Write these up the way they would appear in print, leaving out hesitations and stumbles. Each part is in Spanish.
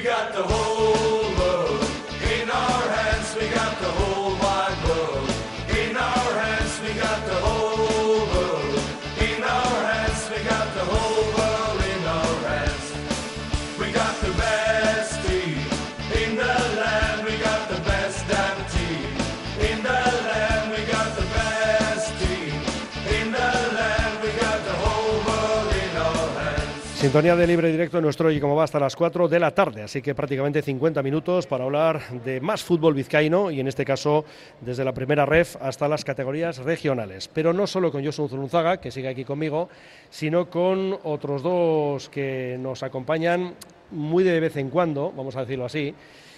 got the whole world in our hands. We got the whole wide world in our hands. We got the whole world in our hands. We got the whole world in our hands. We got the best team in the land. We got the best damn team in the land. We got the best team in the land. We got the whole world in our hands. Sintonía de Libre Directo en nuestro Y Cómo Va hasta las 4 de la tarde, así que prácticamente 50 minutos para hablar de más fútbol vizcaíno y en este caso desde la primera ref hasta las categorías regionales. Pero no solo con Josu Zurunzaga, que sigue aquí conmigo, sino con otros dos que nos acompañan muy de vez en cuando, vamos a decirlo así,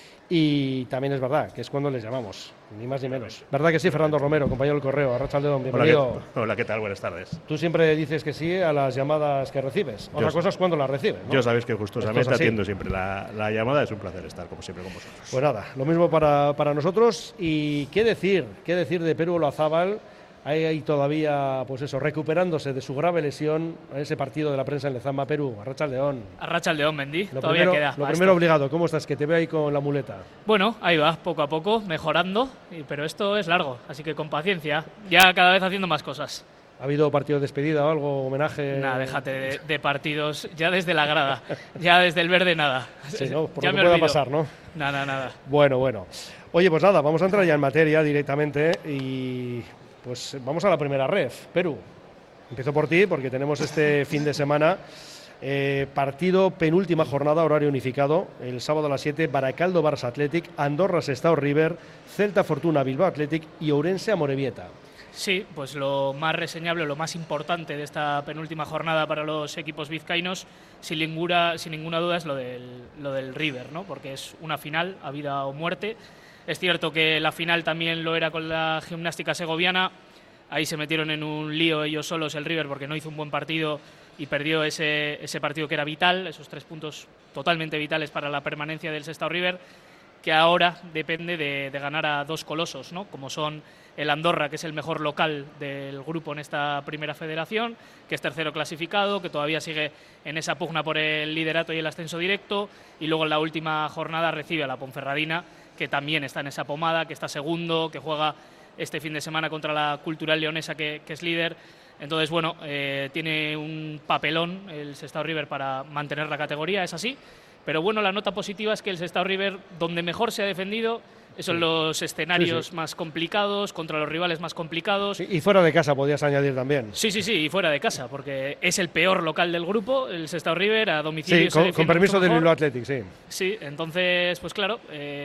y también es verdad que es cuando les llamamos, ni más ni menos. ¿Verdad que sí, Fernando Romero, compañero del Correo? Arratsaldeon, bienvenido. Hola, ¿qué tal? Buenas tardes. Tú siempre dices que sí a las llamadas que recibes. Otra cosa es cuando las recibes, ¿no? Yo sabéis que gustosamente Esto es así. atiendo siempre la llamada. Es un placer estar, como siempre, con vosotros. Pues nada, lo mismo para nosotros. Y qué decir de Perú Olazábal, ahí todavía, pues eso, recuperándose de su grave lesión en ese partido de la prensa en Lezama, Perú. Arratsaldeon. Arratsaldeon, Mendy. Lo Todavía primero, queda. lo primero obligado, ¿cómo estás? Que te veo ahí con la muleta. Bueno, ahí va, poco a poco, mejorando, pero esto es largo, así que con paciencia, ya cada vez haciendo más cosas. ¿Ha habido partido de despedida o algo, homenaje? Nada, déjate de partidos, ya desde la grada, ya desde el verde nada. Sí, ¿no? Por ya lo me que pueda olvido. pasar, ¿no? Nada. Bueno. Oye, pues nada, vamos a entrar ya en materia directamente y pues vamos a la primera ref. Perú, empiezo por ti porque tenemos este fin de semana partido, penúltima jornada, horario unificado, el sábado a las 7, Baracaldo Barça Athletic, Andorra Sestao River, Celta Fortuna Bilbao Athletic y Ourense Amorebieta. Sí, pues lo más reseñable, lo más importante de esta penúltima jornada para los equipos vizcaínos, sin ninguna duda, es lo del River, ¿no? Porque es una final a vida o muerte. Es cierto que la final también lo era con la Gimnástica Segoviana. Ahí se metieron en un lío ellos solos, el River, porque no hizo un buen partido y perdió ese partido que era vital, esos 3 puntos totalmente vitales para la permanencia del Sestao River, que ahora depende de ganar a 2 colosos, ¿no? Como son el Andorra, que es el mejor local del grupo en esta primera federación, que es tercero clasificado, que todavía sigue en esa pugna por el liderato y el ascenso directo, y luego en la última jornada recibe a la Ponferradina, que también está en esa pomada, que está segundo, que juega este fin de semana contra la Cultural Leonesa, que es líder. Entonces, bueno, tiene un papelón el Sestao River para mantener la categoría, es así. Pero bueno, la nota positiva es que el Sestao River, donde mejor se ha defendido, son los escenarios más complicados, contra los rivales más complicados. Sí, y fuera de casa podías añadir también. Sí, y fuera de casa, porque es el peor local del grupo, el Sestao River, a domicilio. Sí, con permiso del Bilbao Athletic, sí. Sí, entonces, pues claro,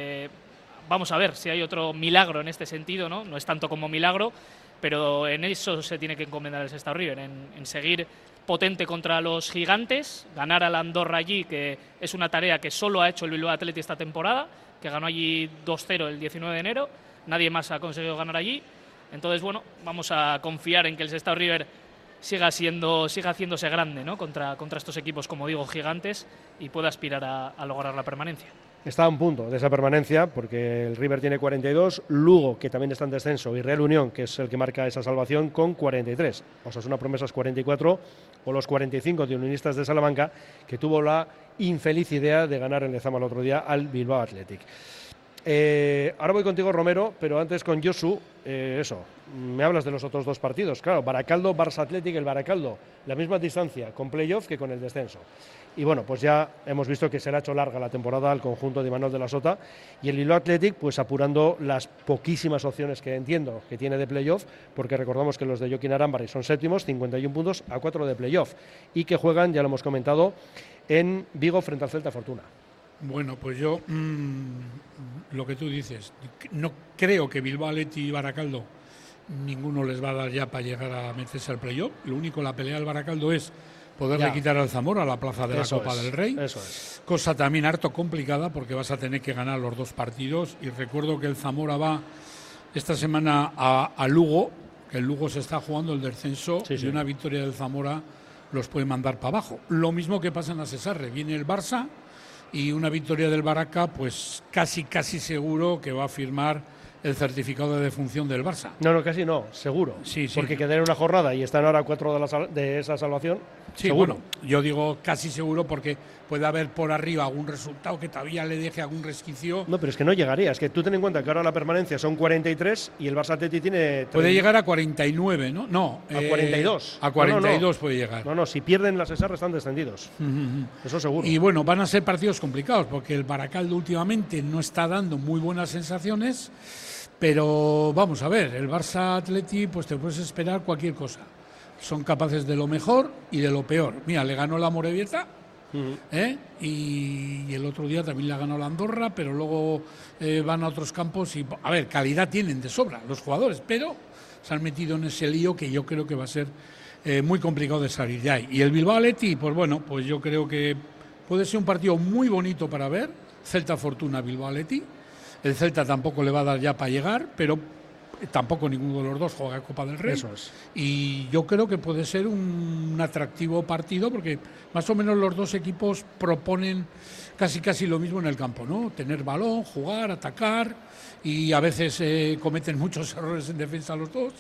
vamos a ver si hay otro milagro en este sentido, ¿no? No es tanto como milagro, pero en eso se tiene que encomendar el Sestao River, en seguir potente contra los gigantes, ganar al Andorra allí, que es una tarea que solo ha hecho el Bilbao Athletic esta temporada, que ganó allí 2-0 el 19 de enero, nadie más ha conseguido ganar allí. Entonces, bueno, vamos a confiar en que el Sestao River siga haciéndose grande, ¿no? contra estos equipos, como digo, gigantes, y pueda aspirar a lograr la permanencia. Está a un punto de esa permanencia porque el River tiene 42, Lugo, que también está en descenso, y Real Unión, que es el que marca esa salvación, con 43. Osasuna Promesas 44 o los 45 de Unionistas de Salamanca, que tuvo la infeliz idea de ganar en Lezama el otro día al Bilbao Athletic. Ahora voy contigo, Romero, pero antes con Josu, me hablas de los otros 2 partidos. Claro, Baracaldo, Barça Athletic, el Baracaldo, la misma distancia con playoff que con el descenso. Y bueno, pues ya hemos visto que se le ha hecho larga la temporada al conjunto de Imanol de la Sota, y el Bilbao Athletic pues apurando las poquísimas opciones que entiendo que tiene de playoff, porque recordamos que los de Joaquín Arambarri son séptimos, 51 puntos a 4 de playoff, y que juegan, ya lo hemos comentado, en Vigo frente al Celta Fortuna. Bueno, pues yo, lo que tú dices, no creo que Bilbao Athletic y Baracaldo ninguno les va a dar ya para llegar a meterse al playoff. Lo único, la pelea del Baracaldo es poderle quitar al Zamora la plaza de la Copa del Rey. Eso es. Cosa también harto complicada porque vas a tener que ganar los 2 partidos. Y recuerdo que el Zamora va esta semana a Lugo, que el Lugo se está jugando el descenso, y una victoria del Zamora los puede mandar para abajo. Lo mismo que pasa en la Cesarre. Viene el Barça y una victoria del Baraca, pues casi seguro que va a firmar el certificado de defunción del Barça. No, casi no, seguro. Sí. Porque quedaron una jornada y están ahora 4 de esa salvación. Sí, seguro. Bueno, yo digo casi seguro porque puede haber por arriba algún resultado que todavía le deje algún resquicio. No, pero es que no llegaría. Es que tú ten en cuenta que ahora la permanencia son 43 y el Barça Atleti tiene... Puede llegar a 49, ¿no? No. A 42. A 42 no. puede llegar. No, si pierden las ESAR están descendidos. Eso seguro. Y bueno, van a ser partidos complicados porque el Baracaldo últimamente no está dando muy buenas sensaciones, pero vamos a ver, el Barça Atleti pues te puedes esperar cualquier cosa. Son capaces de lo mejor y de lo peor. Mira, le ganó la Amorebieta, y el otro día también le ha ganado la Andorra, pero luego van a otros campos y, a ver, calidad tienen de sobra los jugadores, pero se han metido en ese lío que yo creo que va a ser muy complicado de salir de ahí. Y el Bilbao Athletic, pues bueno, pues yo creo que puede ser un partido muy bonito para ver. Celta Fortuna, Bilbao Athletic. El Celta tampoco le va a dar ya para llegar, pero tampoco ninguno de los dos juega Copa del Rey. Eso es. Y yo creo que puede ser un atractivo partido porque más o menos los dos equipos proponen casi lo mismo en el campo, ¿no? Tener balón, jugar, atacar y a veces cometen muchos errores en defensa los dos.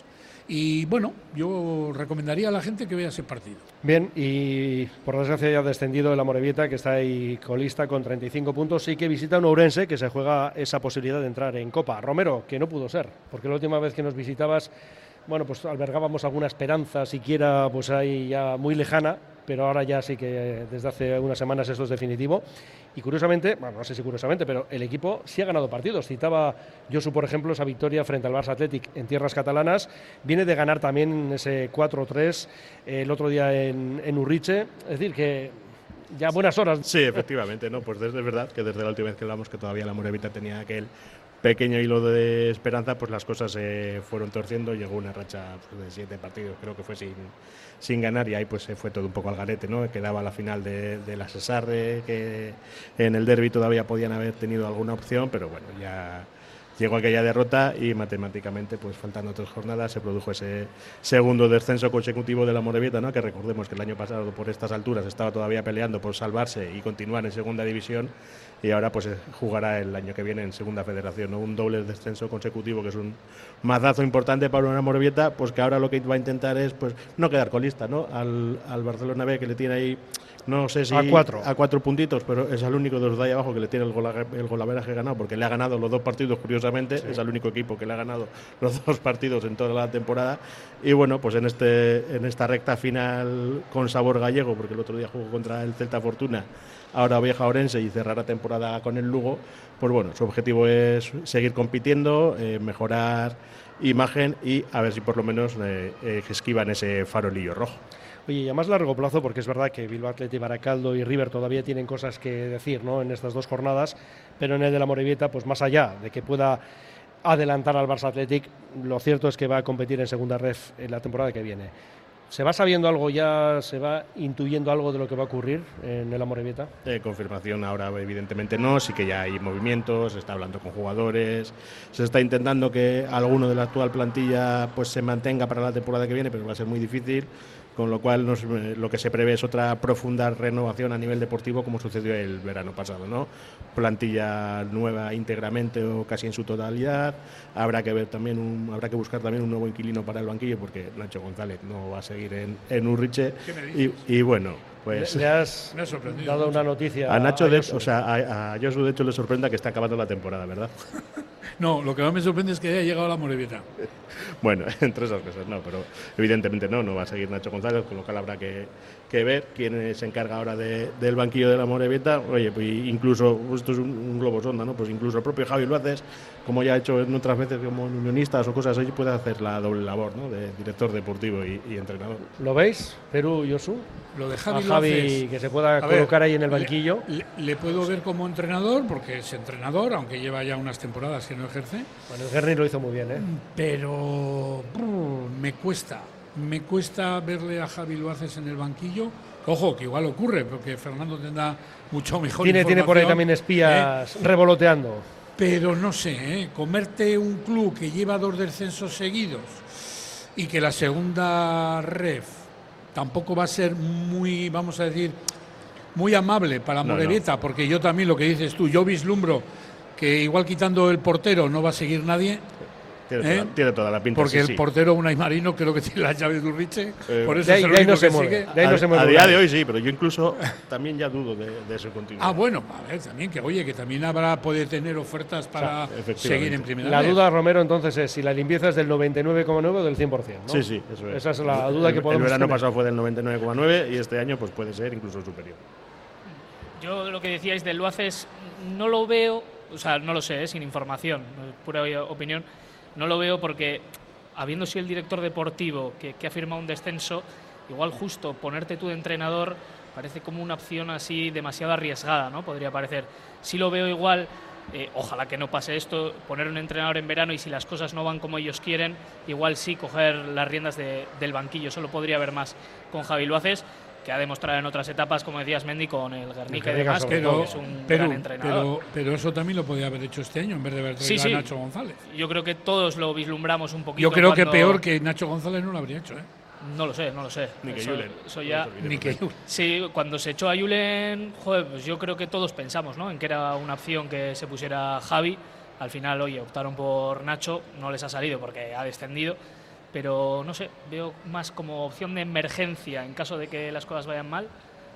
Y bueno, yo recomendaría a la gente que vea ese partido. Bien, y por desgracia ya ha descendido el Amorebieta, que está ahí colista con 35 puntos, y que visita un Ourense que se juega esa posibilidad de entrar en Copa. Romero, que no pudo ser, porque la última vez que nos visitabas, bueno, pues albergábamos alguna esperanza, siquiera pues ahí ya muy lejana, pero ahora ya sí que desde hace unas semanas eso es definitivo. Y curiosamente, bueno, no sé si curiosamente, pero el equipo sí ha ganado partidos. Citaba Josu, por ejemplo, esa victoria frente al Barça Athletic en tierras catalanas. Viene de ganar también ese 4-3 el otro día en Urriche. Es decir, que ya buenas horas. Sí, efectivamente, ¿no? Pues es verdad que desde la última vez que hablamos que todavía la Amorebieta tenía aquel pequeño hilo de esperanza, pues las cosas se fueron torciendo. Llegó una racha pues, de 7 partidos, creo que fue sin ganar, y ahí pues se fue todo un poco al garete, ¿no? Quedaba la final de la Cesar, que en el derbi todavía podían haber tenido alguna opción, pero bueno, ya llegó aquella derrota y matemáticamente, pues faltando 3 jornadas, se produjo ese segundo descenso consecutivo de la Amorebieta, ¿no? Que recordemos que el año pasado por estas alturas estaba todavía peleando por salvarse y continuar en segunda división, y ahora pues jugará el año que viene en segunda federación, ¿no? Un doble descenso consecutivo, que es un mazazo importante para una Amorebieta, pues que ahora lo que va a intentar es pues no quedar colista, ¿no? Al Barcelona B, que le tiene ahí, no sé si a 4 puntitos, pero es el único de los de ahí abajo que le tiene el golaveraje ganado, porque le ha ganado los 2 partidos, curiosamente, sí. Es el único equipo que le ha ganado los 2 partidos en toda la temporada. Y bueno, pues en esta recta final con sabor gallego, porque el otro día jugó contra el Celta Fortuna, ahora viaja a Ourense y cerrará temporada con el Lugo, pues bueno, su objetivo es seguir compitiendo, mejorar imagen y a ver si por lo menos esquivan ese farolillo rojo. Oye, y a más largo plazo, porque es verdad que Bilbao Athletic, Baracaldo y River todavía tienen cosas que decir, ¿no?, en estas 2 jornadas, pero en el de la Amorebieta, pues más allá de que pueda adelantar al Barça Athletic, lo cierto es que va a competir en segunda ref en la temporada que viene. ¿Se va sabiendo algo ya, se va intuyendo algo de lo que va a ocurrir en el Amorebieta? Confirmación ahora evidentemente no, sí que ya hay movimientos, se está hablando con jugadores, se está intentando que alguno de la actual plantilla pues se mantenga para la temporada que viene, pero va a ser muy difícil, con lo cual lo que se prevé es otra profunda renovación a nivel deportivo, como sucedió el verano pasado, ¿no? Plantilla nueva íntegramente o casi en su totalidad. Habrá que ver también habrá que buscar también un nuevo inquilino para el banquillo, porque Nacho González no va a seguir en Urriche. Y bueno, pues le has dado una noticia a Nacho, a Josu de hecho le sorprenda que está acabando la temporada, ¿verdad? No, lo que más me sorprende es que haya llegado a la Amorebieta. Bueno, entre esas cosas no, pero evidentemente no va a seguir Nacho González, con lo cual habrá que ver quién se encarga ahora del banquillo de la Amorebieta. Oye, pues incluso, esto es un globo sonda, ¿no? Pues incluso el propio Javi Luaces, como ya ha hecho en otras veces como unionistas o cosas así, puede hacer la doble labor, ¿no?, de director deportivo y entrenador. ¿Lo veis, Perú y Josu? Lo de Javi Luaces, que se pueda colocar ahí en el banquillo. Le puedo ver como entrenador, porque es entrenador, aunque lleva ya unas temporadas que no ejerce. Bueno, el Gerni lo hizo muy bien, ¿eh? Pero me cuesta verle a Javi Luaces en el banquillo. Ojo, que igual ocurre, porque Fernando tendrá mucho mejor información. Tiene por ahí también espías revoloteando. Pero no sé, comerte un club que lleva 2 descensos seguidos y que la segunda ref tampoco va a ser muy, vamos a decir, muy amable para Amorebieta, porque yo también, lo que dices tú, yo vislumbro que igual quitando el portero no va a seguir nadie. Tiene toda la pinta. Porque sí, el portero Unai Marino creo que tiene las llaves de Urriche, por eso de es el ahí único no se que mueve. sigue. De ahí no se mueve A día nadie. de hoy sí, pero yo incluso también ya dudo de su continuidad. Bueno, a ver, también que oye, que también puede tener ofertas para seguir en primera La vez. duda, Romero, entonces es si la limpieza es del 99,9 o del 100%, ¿no? Sí, eso es. Esa es la duda que podemos El verano tener. pasado fue del 99,9 y este año pues puede ser incluso superior. Yo lo que decíais del Luaces no lo veo, o sea, no lo sé, sin información, pura opinión. No lo veo porque, habiendo sido el director deportivo que ha firmado un descenso, igual justo ponerte tú de entrenador parece como una opción así demasiado arriesgada, ¿no? Podría parecer. Sí lo veo igual, ojalá que no pase esto, poner un entrenador en verano y si las cosas no van como ellos quieren, igual sí coger las riendas del banquillo. Eso lo podría ver más con Javi Luaces, que ha demostrado en otras etapas, como decías, Mendy, con el Guernica y demás, que es un gran entrenador. Pero eso también lo podía haber hecho este año en vez de haber traído a Nacho González. Yo creo que todos lo vislumbramos un poquito. Yo creo que peor que Nacho González no lo habría hecho, ¿eh? No lo sé. Ni que Julen. Eso ya. Ni que Julen. Sí, cuando se echó a Julen, joder, pues yo creo que todos pensamos, ¿no?, en que era una opción que se pusiera Javi. Al final, oye, optaron por Nacho, no les ha salido porque ha descendido. Pero no sé, veo más como opción de emergencia en caso de que las cosas vayan mal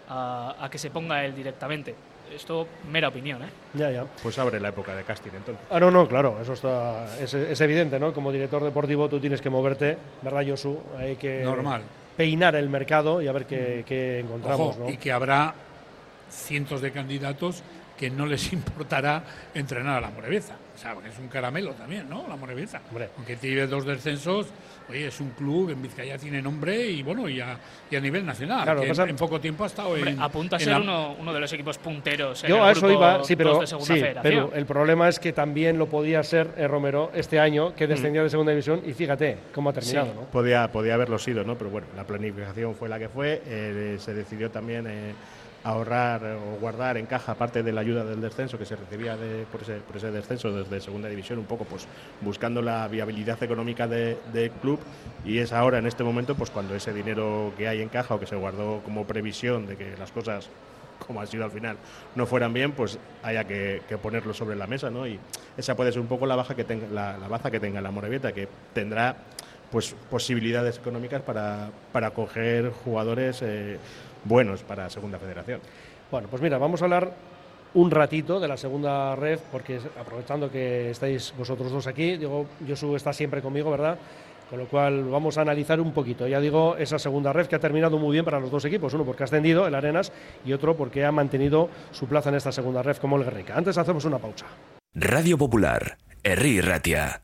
a que se ponga él directamente. Esto, mera opinión, ¿eh? Ya. Pues abre la época de casting entonces. No, claro, eso es evidente, ¿no? Como director deportivo tú tienes que moverte, ¿verdad, Josu? Hay que peinar el mercado y a ver qué encontramos. Ojo, ¿no? Y que habrá cientos de candidatos que no les importará entrenar a la Moreveza. O sea, porque es un caramelo también, ¿no? La Moreveza. Hombre. Aunque tiene 2 descensos, oye, es un club, en Vizcaya tiene nombre y bueno, y a nivel nacional. Claro, que en poco tiempo ha estado apunta a ser uno de los equipos punteros. Yo en a el eso grupo iba, sí, pero, 2 de segunda federación. pero el problema es que también lo podía ser Romero este año, que descendía de segunda división y fíjate cómo ha terminado, ¿no? Podía haberlo sido, ¿no? Pero bueno, la planificación fue la que fue. Se decidió también ahorrar o guardar en caja parte de la ayuda del descenso que se recibía por ese descenso desde segunda división, un poco pues buscando la viabilidad económica del club, y es ahora en este momento pues cuando ese dinero que hay en caja o que se guardó como previsión de que las cosas, como ha sido al final, no fueran bien, pues haya que ponerlo sobre la mesa, ¿no? Y esa puede ser un poco la baza que tenga la Morevieta, que tendrá pues posibilidades económicas para coger jugadores buenos para Segunda Federación. Bueno, pues mira, vamos a hablar un ratito de la segunda ref, porque aprovechando que estáis vosotros dos aquí, digo, Josu está siempre conmigo, ¿verdad? Con lo cual vamos a analizar un poquito, ya digo, esa segunda ref que ha terminado muy bien para los dos equipos, uno porque ha ascendido, el Arenas, y otro porque ha mantenido su plaza en esta segunda ref como el Guernica. Antes hacemos una pausa. Radio Popular, Herri Ratia.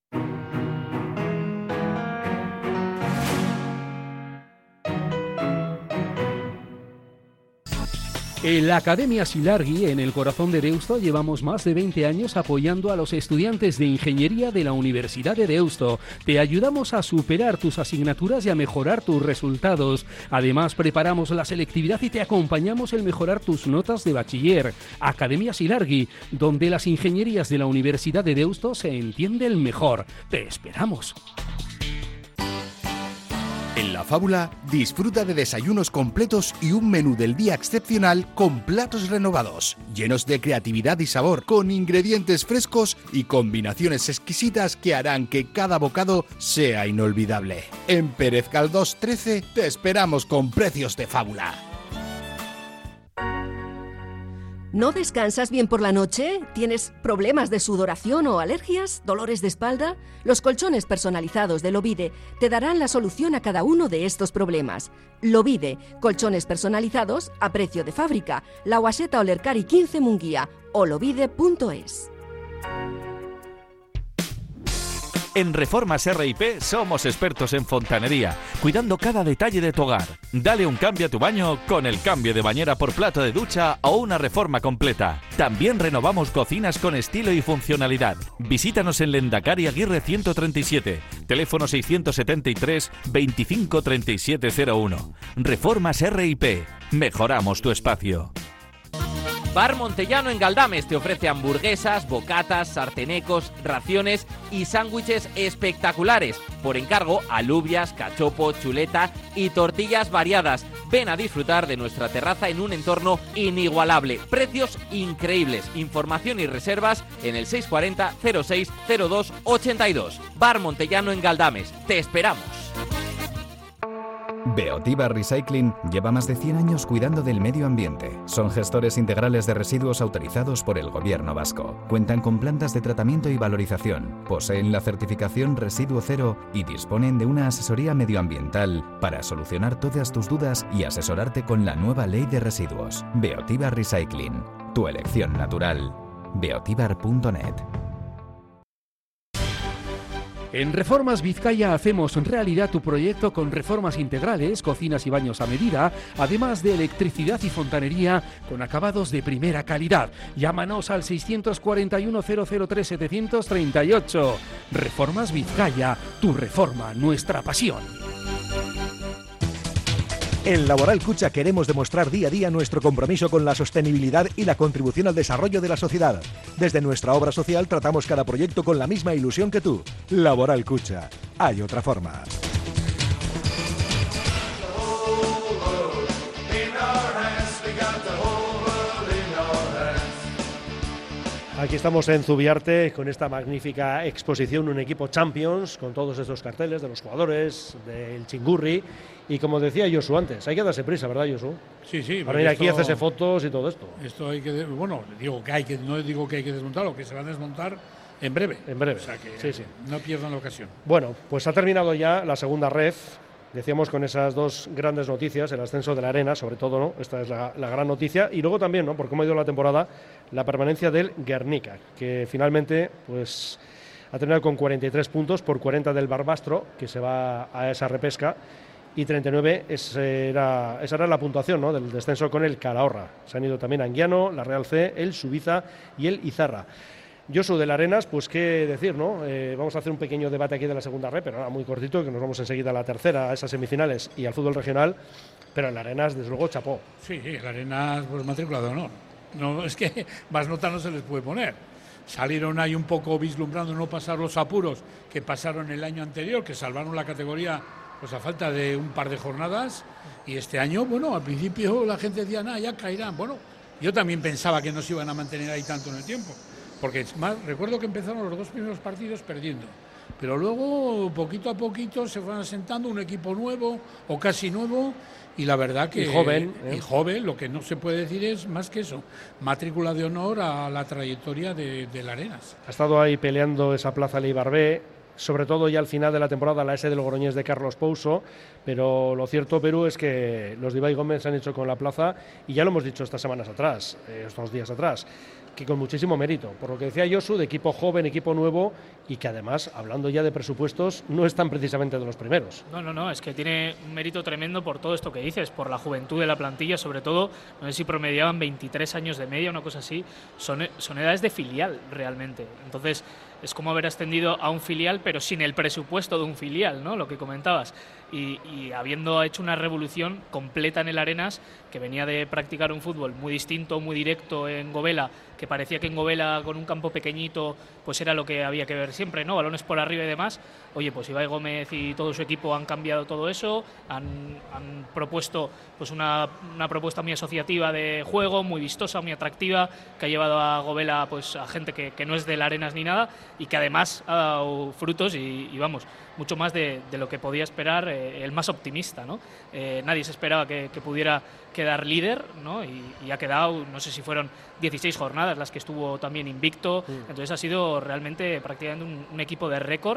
En la Academia Silargui, en el corazón de Deusto, llevamos más de 20 años apoyando a los estudiantes de Ingeniería de la Universidad de Deusto. Te ayudamos a superar tus asignaturas y a mejorar tus resultados. Además, preparamos la selectividad y te acompañamos en mejorar tus notas de bachiller. Academia Silargui, donde las ingenierías de la Universidad de Deusto se entienden mejor. Te esperamos. En La Fábula, disfruta de desayunos completos y un menú del día excepcional con platos renovados, llenos de creatividad y sabor, con ingredientes frescos y combinaciones exquisitas que harán que cada bocado sea inolvidable. En Pérez Galdós 13 te esperamos con precios de fábula. ¿No descansas bien por la noche? ¿Tienes problemas de sudoración o alergias? ¿Dolores de espalda? Los colchones personalizados de Lovide te darán la solución a cada uno de estos problemas. Lovide, colchones personalizados a precio de fábrica. La Guaseta Olercari 15 Munguía o lovide.es. En Reformas R&P somos expertos en fontanería, cuidando cada detalle de tu hogar. Dale un cambio a tu baño con el cambio de bañera por plato de ducha o una reforma completa. También renovamos cocinas con estilo y funcionalidad. Visítanos en Lendakari Aguirre 137, teléfono 673 25 3701. Reformas R&P, mejoramos tu espacio. Bar Montellano en Galdames te ofrece hamburguesas, bocatas, sartenecos, raciones y sándwiches espectaculares. Por encargo, alubias, cachopo, chuleta y tortillas variadas. Ven a disfrutar de nuestra terraza en un entorno inigualable. Precios increíbles. Información y reservas en el 640 06 02 82. Bar Montellano en Galdames. Te esperamos. Beotiba Recycling lleva más de 100 años cuidando del medio ambiente. Son gestores integrales de residuos autorizados por el Gobierno vasco. Cuentan con plantas de tratamiento y valorización, poseen la certificación Residuo Cero y disponen de una asesoría medioambiental para solucionar todas tus dudas y asesorarte con la nueva ley de residuos. Beotiba Recycling, tu elección natural. beotibar.net. En Reformas Vizcaya hacemos realidad tu proyecto con reformas integrales, cocinas y baños a medida, además de electricidad y fontanería con acabados de primera calidad. Llámanos al 641 003 738. Reformas Vizcaya, tu reforma, nuestra pasión. En Laboral Cucha queremos demostrar día a día nuestro compromiso con la sostenibilidad y la contribución al desarrollo de la sociedad. Desde nuestra obra social tratamos cada proyecto con la misma ilusión que tú. Laboral Cucha. Hay otra forma. Aquí estamos en Zubiarte con esta magnífica exposición, un equipo Champions, con todos estos carteles de los jugadores, del Chingurri. Y como decía Josu antes, hay que darse prisa, ¿verdad, Josu? Sí, sí. Para ir aquí a hacerse fotos y todo esto. Esto hay que, bueno, no digo que hay que desmontarlo, que se va a desmontar en breve. En breve. O sea que sí. no pierdan la ocasión. Bueno, pues ha terminado ya la segunda ref. Decíamos con esas dos grandes noticias, el ascenso de la Arena, sobre todo, ¿no? Esta es la gran noticia. Y luego también, ¿no? Por cómo ha ido la temporada, la permanencia del Guernica, que finalmente pues ha terminado con 43 puntos por 40 del Barbastro, que se va a esa repesca, y 39, esa era la puntuación, ¿no? Del descenso con el Calahorra. Se han ido también Anguiano, la Real C, el Subiza y el Izarra. Josu, del Arenas, pues qué decir, ¿no? Vamos a hacer un pequeño debate aquí de la segunda red, pero nada, muy cortito, que nos vamos enseguida a la tercera, a esas semifinales y al fútbol regional, pero el Arenas, desde luego, chapó. Sí, el Arenas, pues matrícula de honor. No, es que más nota no se les puede poner. Salieron ahí un poco vislumbrando no pasar los apuros que pasaron el año anterior, que salvaron la categoría pues a falta de un par de jornadas, y este año, bueno, al principio la gente decía, nada, ya caerán. Bueno, yo también pensaba que no se iban a mantener ahí tanto en el tiempo. Porque recuerdo que empezaron los dos primeros partidos perdiendo, pero luego poquito a poquito se fueron asentando un equipo nuevo o casi nuevo, y la verdad que... Y joven, lo que no se puede decir es más que eso, matrícula de honor a la trayectoria del Arenas. Ha estado ahí peleando esa plaza Leibar B, sobre todo ya al final de la temporada la S del Logroñés de Carlos Pouso, pero lo cierto, Perú, es que los de Ibai Gómez se han hecho con la plaza, y ya lo hemos dicho estas semanas atrás, estos días atrás, que con muchísimo mérito, por lo que decía Josu, de equipo joven, equipo nuevo, y que además, hablando ya de presupuestos, no están precisamente de los primeros. No, es que tiene un mérito tremendo por todo esto que dices, por la juventud de la plantilla, sobre todo, no sé si promediaban 23 años de media, una cosa así, son edades de filial realmente, entonces es como haber ascendido a un filial pero sin el presupuesto de un filial, ¿no? Lo que comentabas, y habiendo hecho una revolución completa en el Arenas, que venía de practicar un fútbol muy distinto, muy directo en Gobela, que parecía que en Gobela con un campo pequeñito pues era lo que había que ver siempre, ¿no? Balones por arriba y demás. Oye, pues Ibai Gómez y todo su equipo han cambiado todo eso, han propuesto pues una propuesta muy asociativa de juego, muy vistosa, muy atractiva, que ha llevado a Gobela pues a gente que no es del Arenas ni nada, y que además ha dado frutos y vamos, mucho más de lo que podía esperar el más optimista, ¿no? Nadie se esperaba que pudiera quedar líder, ¿no? Y ha quedado, no sé si fueron 16 jornadas las que estuvo también invicto, entonces ha sido realmente prácticamente un equipo de récord,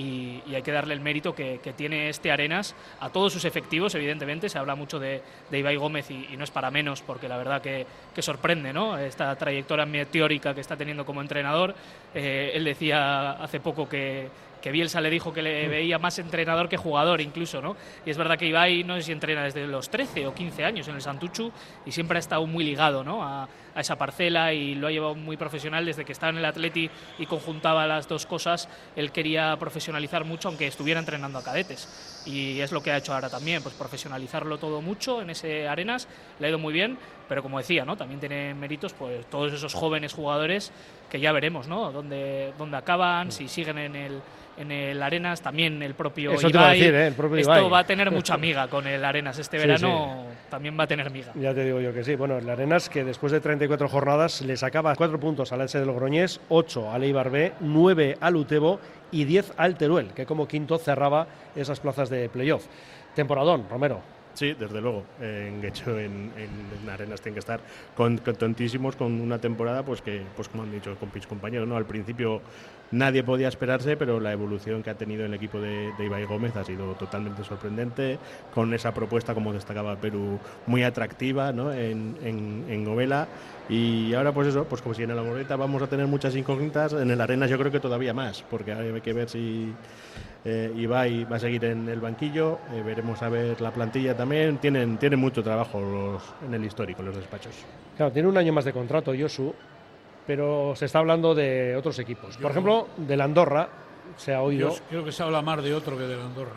y hay que darle el mérito que tiene este Arenas a todos sus efectivos. Evidentemente se habla mucho de Ibai Gómez y no es para menos, porque la verdad que sorprende, ¿no? Esta trayectoria meteórica que está teniendo como entrenador. Él decía hace poco que Bielsa le dijo que le veía más entrenador que jugador incluso, ¿no? Y es verdad que Ibai no sé si entrena desde los 13 o 15 años en el Santuchu, y siempre ha estado muy ligado, ¿no? a esa parcela, y lo ha llevado muy profesional desde que estaba en el Atleti y conjuntaba las dos cosas. Él quería profesionalizar mucho aunque estuviera entrenando a cadetes, y es lo que ha hecho ahora también, pues profesionalizarlo todo mucho en ese Arenas. Le ha ido muy bien, pero como decía, ¿no? También tiene méritos pues todos esos jóvenes jugadores que ya veremos, ¿no? Dónde acaban, si siguen en el Arenas, también el propio Eso Ibai. te iba a decir, el propio Esto Ibai. va a tener mucha miga con el Arenas. Este verano también va a tener miga. Ya te digo yo que sí. Bueno, el Arenas, que después de 34 jornadas le sacaba 4 puntos al Elche de Logroñés, 8 al Eibar B, 9 al Utebo y 10 al Teruel, que como quinto cerraba esas plazas de playoff. Temporadón, Romero. Sí, desde luego. En Guecho, en Arenas tienen que estar contentísimos con una temporada, pues que, pues como han dicho con mis compañeros, ¿no? Al principio nadie podía esperarse, pero la evolución que ha tenido el equipo de Ibai Gómez ha sido totalmente sorprendente, con esa propuesta, como destacaba Perú, muy atractiva, ¿no? en Govela. Y ahora, pues eso, pues como si en la Moreta vamos a tener muchas incógnitas, en el Arenas yo creo que todavía más, porque hay que ver si Ibai va a seguir en el banquillo, veremos a ver la plantilla también. Tienen mucho trabajo en el histórico, los despachos. Claro, tiene un año más de contrato, Josu, pero se está hablando de otros equipos. Por ejemplo, del Andorra se ha oído. Yo creo que se habla más de otro que del Andorra.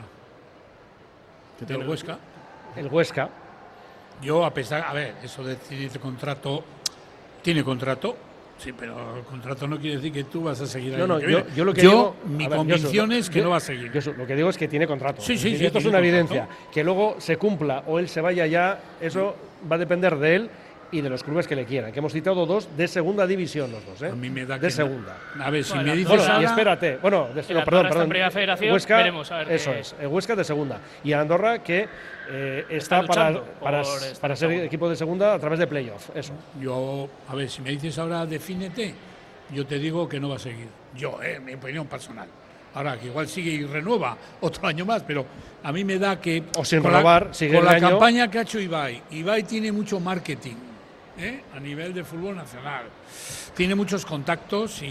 ¿Del Huesca? El Huesca. Yo, a pesar, a ver, eso de decidir contrato, tiene contrato. Sí, pero el contrato no quiere decir que tú vas a seguir ahí. No, yo lo que digo, mi convicción es que no va a seguir. Yo lo que digo es que tiene contrato. Sí, y esto es una evidencia. Que luego se cumpla o él se vaya ya, eso va a depender de él y de los clubes que le quieran. Que hemos citado 2 de segunda división, los 2, ¿eh? A mí me da de que segunda. A ver, si Bueno, me dices Bueno, ahora, y espérate. Bueno, perdón. En Primera Federación, Huesca, veremos a ver eso qué- es. El Huesca de segunda. Y Andorra que está luchando para por estar ser segundo. equipo de segunda a través de playoff. Eso. yo, a ver, si me dices ahora defínete, yo te digo que no va a seguir. Yo, mi opinión personal. Ahora, que igual sigue y renueva otro año más, pero a mí me da que... O sin con renovar, la, sigue con el la año. campaña que ha hecho Ibai tiene mucho marketing, a nivel de fútbol nacional. Tiene muchos contactos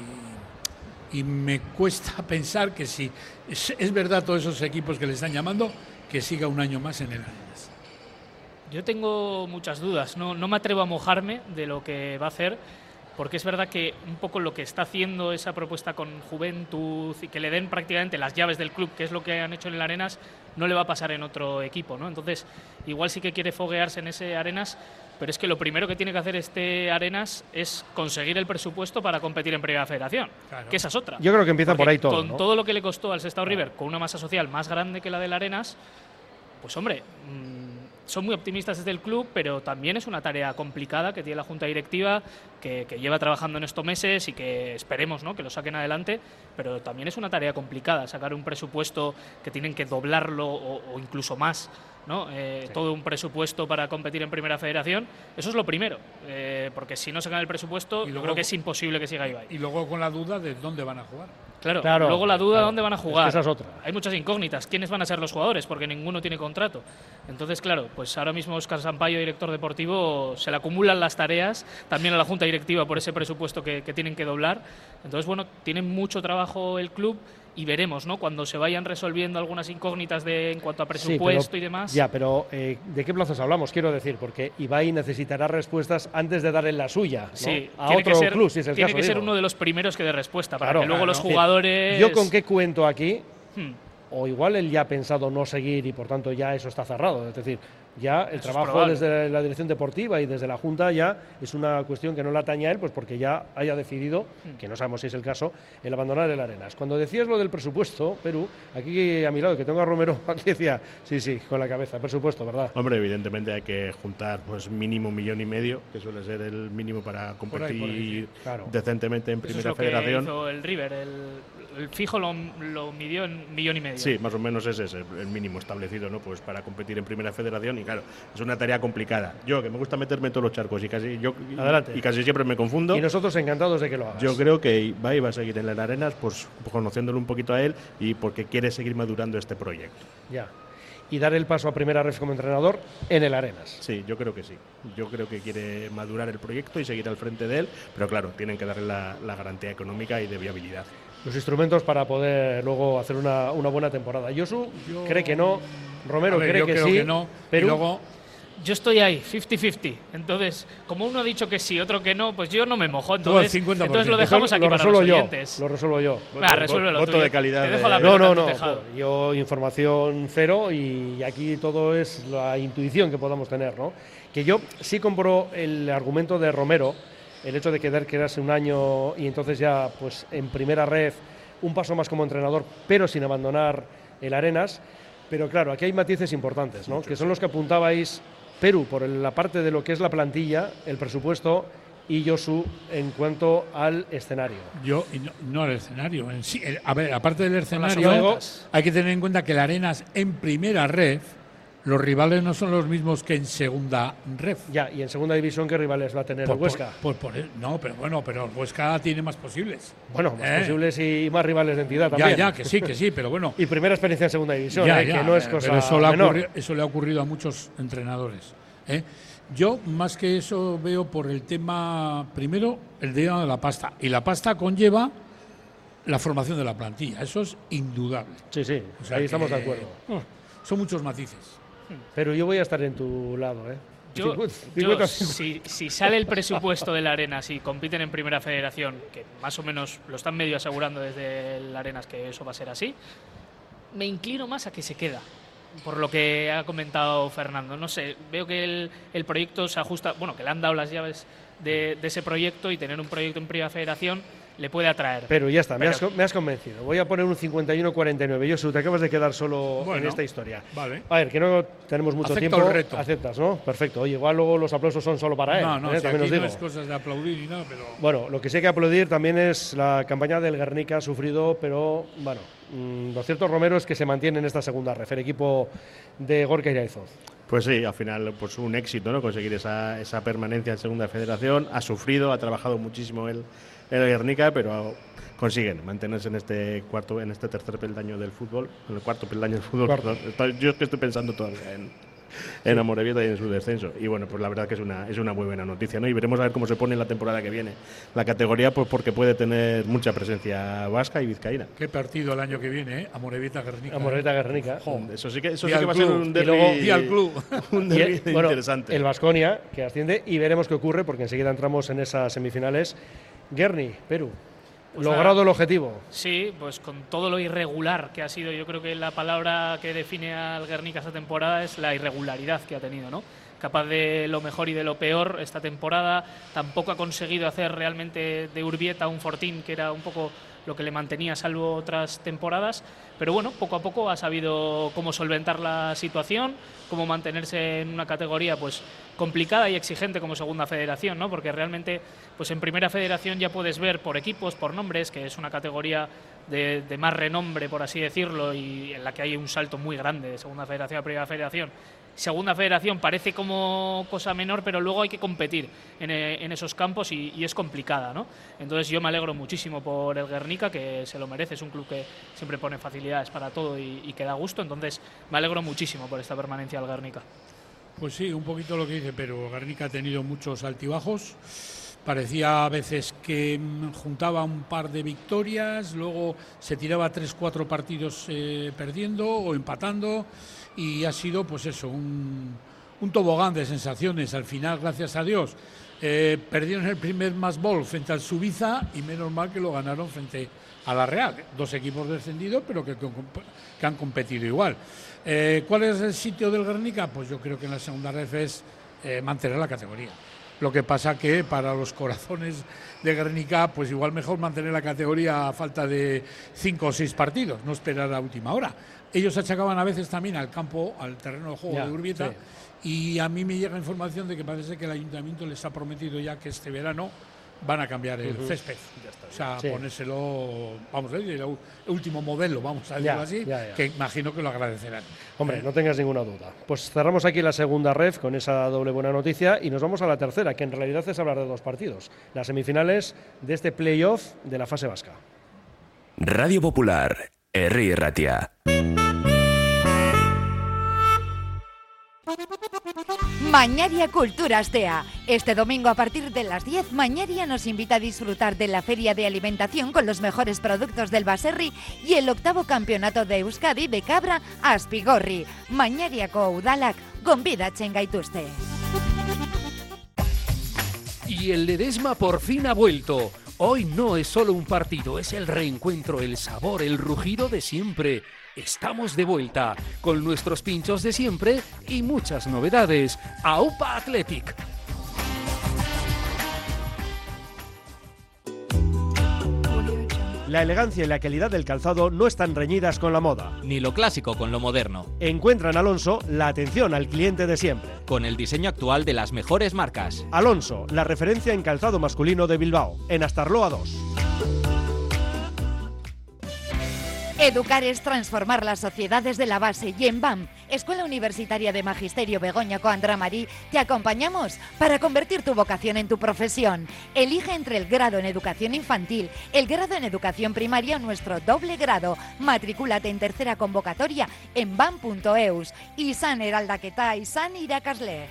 y me cuesta pensar que si es verdad todos esos equipos que le están llamando, que siga un año más en el Arenas. Yo tengo muchas dudas. No me atrevo a mojarme de lo que va a hacer, porque es verdad que un poco lo que está haciendo esa propuesta con Juventud y que le den prácticamente las llaves del club, que es lo que han hecho en el Arenas, no le va a pasar en otro equipo, ¿no? Entonces, igual sí que quiere foguearse en ese Arenas, pero es que lo primero que tiene que hacer este Arenas es conseguir el presupuesto para competir en Primera Federación, Claro. que esa es otra. Yo creo que empieza por Porque ahí todo, Con ¿no? todo lo que le costó al Sestao River, con una masa social más grande que la del Arenas, pues hombre, son muy optimistas desde el club, pero también es una tarea complicada que tiene la Junta Directiva, que lleva trabajando en estos meses y que esperemos, ¿no?, que lo saquen adelante, pero también es una tarea complicada sacar un presupuesto que tienen que doblarlo o incluso más, ¿no? Todo un presupuesto para competir en Primera Federación, eso es lo primero, porque si no sacan el presupuesto, yo creo que es imposible que siga Ibai. Y luego con la duda de dónde van a jugar. Claro, luego la duda, claro. ¿dónde van a Es que jugar? esa es otra. Hay muchas incógnitas. ¿Quiénes van a ser los jugadores? Porque ninguno tiene contrato. Entonces, claro, pues ahora mismo Óscar Sampaio, director deportivo, se le acumulan las tareas, también a la Junta Directiva por ese presupuesto que tienen que doblar. Entonces, bueno, tiene mucho trabajo el club y veremos, ¿no?, cuando se vayan resolviendo algunas incógnitas en cuanto a presupuesto pero, y demás. Ya, pero ¿de qué plazos hablamos? Quiero decir, porque Ibai necesitará respuestas antes de darle la suya, ¿no? Sí, a tiene otro que ser, club, si es el tiene caso. que ser digo. uno de los primeros que dé respuesta, para Claro, que luego claro. los jugadores... ¿Yo con qué cuento aquí? Hmm. O igual él ya ha pensado no seguir y por tanto ya eso está cerrado. Es decir, ya el Eso es trabajo probable. desde la dirección deportiva y desde la Junta ya es una cuestión que no le atañe a él, pues porque ya haya decidido, que no sabemos si es el caso, el abandonar el Arenas. Cuando decías lo del presupuesto, Perú, aquí a mi lado, que tengo a Romero, aquí decía, sí, con la cabeza, presupuesto, ¿verdad? Hombre, evidentemente hay que juntar pues mínimo 1,5 millones, que suele ser el mínimo para competir por ahí, sí. Claro. decentemente en Eso es Primera lo que Federación. hizo el River. El fijo lo midió en 1,5 millones. Sí, más o menos ese es el mínimo establecido, ¿no? Pues para competir en Primera Federación, y claro, es una tarea complicada. Yo, que me gusta meterme en todos los charcos y Adelante. y casi siempre me confundo. Y nosotros encantados de que lo hagas. Yo creo que Ibai va a seguir en el Arenas, pues conociéndolo un poquito a él y porque quiere seguir madurando este proyecto. Ya. Y dar el paso a Primera Ref como entrenador en el Arenas. Sí, yo creo que sí. Yo creo que quiere madurar el proyecto y seguir al frente de él, pero claro, tienen que darle la garantía económica y de viabilidad. Los instrumentos para poder luego hacer una buena temporada. Josu cree que no, Romero A ver, cree yo que creo sí, que no, pero y luego Yo estoy ahí, 50-50. Entonces, como uno ha dicho que sí, otro que no, pues yo no me mojo. Tú al Entonces, 50%. entonces lo dejamos aquí lo para resuelvo los yo. oyentes. Lo resuelvo yo. Resuélvelo voto tú. de calidad Te dejo de- la No, pelota no, en tu no. tejado. Yo información cero y aquí todo es la intuición que podamos tener, ¿no? Que yo sí compro el argumento de Romero el hecho de quedarse un año y entonces ya pues en primera ref un paso más como entrenador, pero sin abandonar el Arenas. Pero claro, aquí hay matices importantes, ¿no? Que son los que apuntabais, Perú, por la parte de lo que es la plantilla, el presupuesto, y Josu en cuanto al escenario. No al escenario en sí. A ver, aparte del escenario, hay que tener en cuenta que el Arenas en primera ref, los rivales no son los mismos que en segunda ref. Ya, y en segunda división, ¿qué rivales va a tener el Huesca? No, pero el Huesca tiene más posibles. Bueno, más posibles y más rivales de entidad también. Ya, que sí, pero bueno. Y primera experiencia en segunda división, que no es cosa menor. Eso le ha ocurrido a muchos entrenadores. Yo, más que eso, veo por el tema, primero, el tema de la pasta. Y la pasta conlleva la formación de la plantilla. Eso es indudable. Sí, o sea, ahí estamos de acuerdo. Son muchos matices. Pero yo voy a estar en tu lado, Si sale el presupuesto de la Arenas y compiten en Primera Federación, que más o menos lo están medio asegurando desde el Arenas que eso va a ser así, me inclino más a que se queda, por lo que ha comentado Fernando. No sé, veo que el proyecto se ajusta, bueno, que le han dado las llaves de ese proyecto, y tener un proyecto en Primera Federación le puede atraer. Pero ya está, me has convencido. Voy a poner un 51-49. Josu, te acabas de quedar solo en esta historia. Vale. A ver, que no tenemos mucho tiempo. El reto. Aceptas, ¿no? Perfecto. Oye, igual luego los aplausos son solo para él. No, si también aquí os digo. no es cosas de aplaudir ni nada, pero... Bueno, lo que sí hay que aplaudir también es la campaña del Guernica, ha sufrido, pero bueno, lo cierto, Romero, es que se mantiene en esta segunda ref, el equipo de Gorka Iraizoz. Pues sí, al final pues un éxito, ¿no? Conseguir esa permanencia en segunda federación. Ha sufrido, ha trabajado muchísimo el Guernica, pero consiguen mantenerse en este tercer peldaño del fútbol, en el cuarto peldaño del fútbol. Yo es que estoy pensando todavía en Amorebieta y en su descenso. Y bueno, pues la verdad que es una muy buena noticia, ¿no? Y veremos a ver cómo se pone en la temporada que viene la categoría, pues porque puede tener mucha presencia vasca y vizcaína. Qué partido el año que viene, Amorebieta-Guernica. Amorebieta-Guernica. Eso sí que va a ser un derbi, al club. Un derbi interesante. El Baskonia, que asciende, y veremos qué ocurre, porque enseguida entramos en esas semifinales. Guerni, Perú. Pues logrado el objetivo. Sí, pues con todo lo irregular que ha sido, yo creo que la palabra que define al Guernica esta temporada es la irregularidad que ha tenido, ¿no? Capaz de lo mejor y de lo peor esta temporada. Tampoco ha conseguido hacer realmente de Urbieta un fortín, que era un poco lo que le mantenía salvo otras temporadas, pero bueno, poco a poco ha sabido cómo solventar la situación, cómo mantenerse en una categoría pues complicada y exigente como segunda federación, ¿no? Porque realmente pues en primera federación ya puedes ver por equipos, por nombres, que es una categoría de más renombre, por así decirlo, y en la que hay un salto muy grande de segunda federación a primera federación. Segunda federación parece como cosa menor, pero luego hay que competir en esos campos y es complicada, ¿no? Entonces yo me alegro muchísimo por el Guernica, que se lo merece, es un club que siempre pone facilidades para todo y que da gusto, entonces me alegro muchísimo por esta permanencia del Guernica. Pues sí, un poquito lo que dice, pero Guernica ha tenido muchos altibajos. Parecía a veces que juntaba un par de victorias, luego se tiraba 3-4 partidos perdiendo o empatando, y ha sido pues eso, un tobogán de sensaciones. Al final, gracias a Dios, perdieron el primer match ball frente al Subiza, y menos mal que lo ganaron frente a la Real. Dos equipos descendidos, pero que han competido igual. ¿Cuál es el sitio del Guernica? Pues yo creo que en la segunda ref es mantener la categoría. Lo que pasa que para los corazones de Guernica, pues igual mejor mantener la categoría a falta de 5 o 6 partidos, no esperar a última hora. Ellos achacaban a veces también al campo, al terreno de juego de Urbieta, y a mí me llega información de que parece que el ayuntamiento les ha prometido ya que este verano van a cambiar el césped. O sea, ponérselo, vamos a decir, el último modelo, vamos a decirlo así, que imagino que lo agradecerán. Hombre, no tengas ninguna duda. Pues cerramos aquí la segunda ref con esa doble buena noticia y nos vamos a la tercera, que en realidad es hablar de 2 partidos. Las semifinales de este playoff de la fase vasca. Radio Popular, Herri Ratia. Mañaria Cultura Astea. Este domingo a partir de las 10, Mañaria nos invita a disfrutar de la feria de alimentación con los mejores productos del baserri y el 8º campeonato de Euskadi de Cabra Aspigorri. Mañariako udalak gonbidatzen gaituzte. Y el Ledesma por fin ha vuelto. Hoy no es solo un partido, es el reencuentro, el sabor, el rugido de siempre. Estamos de vuelta con nuestros pinchos de siempre y muchas novedades. ¡Aupa Athletic! La elegancia y la calidad del calzado no están reñidas con la moda. Ni lo clásico con lo moderno. Encuentra en Alonso la atención al cliente de siempre. Con el diseño actual de las mejores marcas. Alonso, la referencia en calzado masculino de Bilbao, en Astarloa 2. Educar es transformar las sociedades de la base y en BAM, Escuela Universitaria de Magisterio Begoña Coandra Marí, te acompañamos para convertir tu vocación en tu profesión. Elige entre el grado en educación infantil, el grado en educación primaria o nuestro doble grado. Matricúlate en tercera convocatoria en bam.eus. Izan eraldaketa, izan irakasle.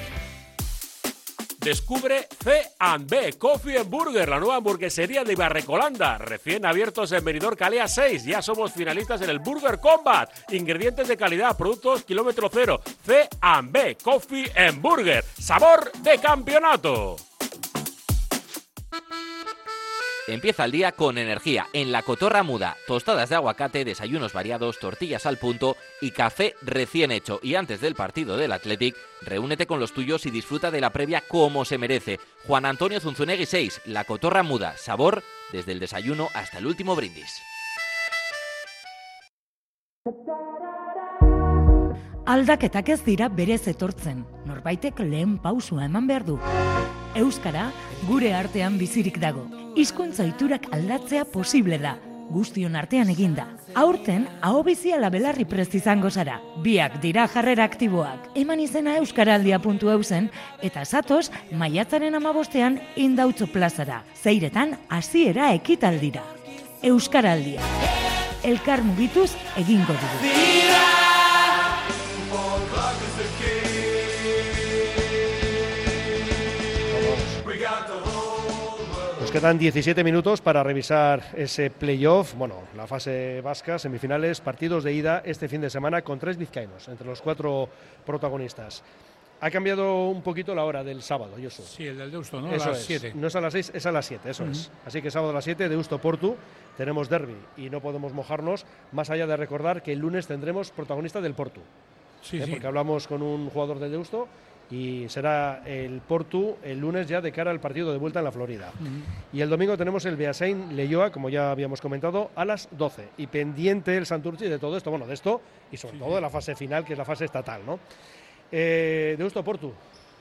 Descubre C&B Coffee and Burger, la nueva hamburguesería de Ibarrecolanda, recién abiertos en Benidorm Calea 6. Ya somos finalistas en el Burger Combat. Ingredientes de calidad, productos kilómetro cero. C&B Coffee and Burger, sabor de campeonato. Empieza el día con energía en La Cotorra Muda. Tostadas de aguacate, desayunos variados, tortillas al punto y café recién hecho. Y antes del partido del Athletic, reúnete con los tuyos y disfruta de la previa como se merece. Juan Antonio Zunzunegui 6, La Cotorra Muda. Sabor desde el desayuno hasta el último brindis. Aldaketak ez dira berez etortzen. Norbaitek lehen pausua eman behar du. Euskara gure artean bizirik dago. Hizkuntza ohiturak aldatzea posible da. Guztion artean eginda. Aurten, ahobizi ala belarri prest izango zara. Biak dira jarrera aktiboak. Eman izena euskaraldia.eusen eta zatoz maiatzaren 15ean Indautxo plazara. Zeiretan hasiera ekitaldira. Euskaraldia. Elkar mugituz egingo dugu. Nos quedan 17 minutos para revisar ese playoff, bueno, la fase vasca, semifinales, partidos de ida este fin de semana con 3 vizcaínos, entre los 4 protagonistas. Ha cambiado un poquito la hora del sábado, Josu. Sí, el del Deusto, ¿no? Eso a las es. 7. No es a las 6, es a las 7, eso es. Así que sábado a las 7, Deusto-Portu, tenemos derbi y no podemos mojarnos, más allá de recordar que el lunes tendremos protagonista del Portu. Sí. Porque hablamos con un jugador del Deusto y será el Portu el lunes ya de cara al partido de vuelta en la Florida. Y el domingo tenemos el Beasain Leioa, como ya habíamos comentado, a las 12. Y pendiente el Santurtzi de todo esto, bueno, de esto y sobre todo de la fase final, que es la fase estatal, ¿no? Deusto-Portu.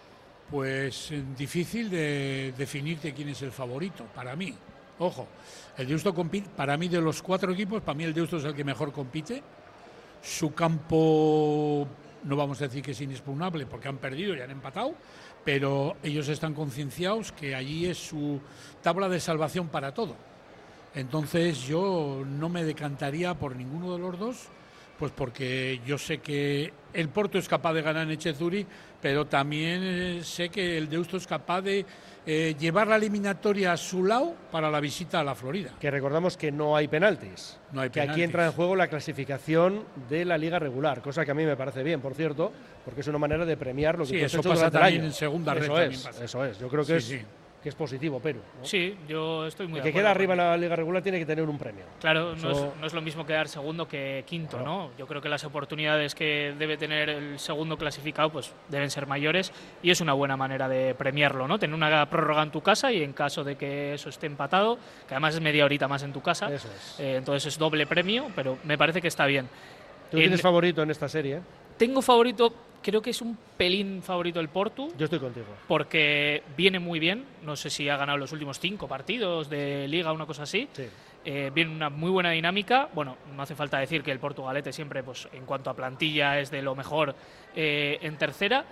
Pues difícil de definirte quién es el favorito, para mí. Ojo, el Deusto compite, para mí de los 4 equipos, para mí el Deusto es el que mejor compite. Su campo, no vamos a decir que es inexpugnable porque han perdido y han empatado, pero ellos están concienciados que allí es su tabla de salvación para todo. Entonces yo no me decantaría por ninguno de los dos, pues porque yo sé que el Porto es capaz de ganar en Echezuri, pero también sé que el Deusto es capaz de llevar la eliminatoria a su lado para la visita a la Florida. Que recordamos que no hay penaltis. No hay que penaltis. Aquí entra en juego la clasificación de la liga regular, cosa que a mí me parece bien, por cierto, porque es una manera de premiar lo que tú has hecho durante el año. En segunda red también pasa. Eso es, yo creo que que es positivo, pero ¿no? Sí, yo estoy muy de acuerdo. El que queda arriba en la liga regular tiene que tener un premio. Claro, no es lo mismo quedar segundo que quinto, ¿no? Yo creo que las oportunidades que debe tener el segundo clasificado pues deben ser mayores y es una buena manera de premiarlo, ¿no? Tener una prórroga en tu casa y en caso de que eso esté empatado, que además es media horita más en tu casa, eso es. Entonces es doble premio, pero me parece que está bien. ¿Tú tienes favorito en esta serie? Tengo favorito, creo que es un pelín favorito el Portu. Yo estoy contigo. Porque viene muy bien, no sé si ha ganado los últimos 5 partidos de Liga, una cosa así. Sí. Viene una muy buena dinámica. Bueno, no hace falta decir que el Portugalete siempre, pues en cuanto a plantilla, es de lo mejor en tercera.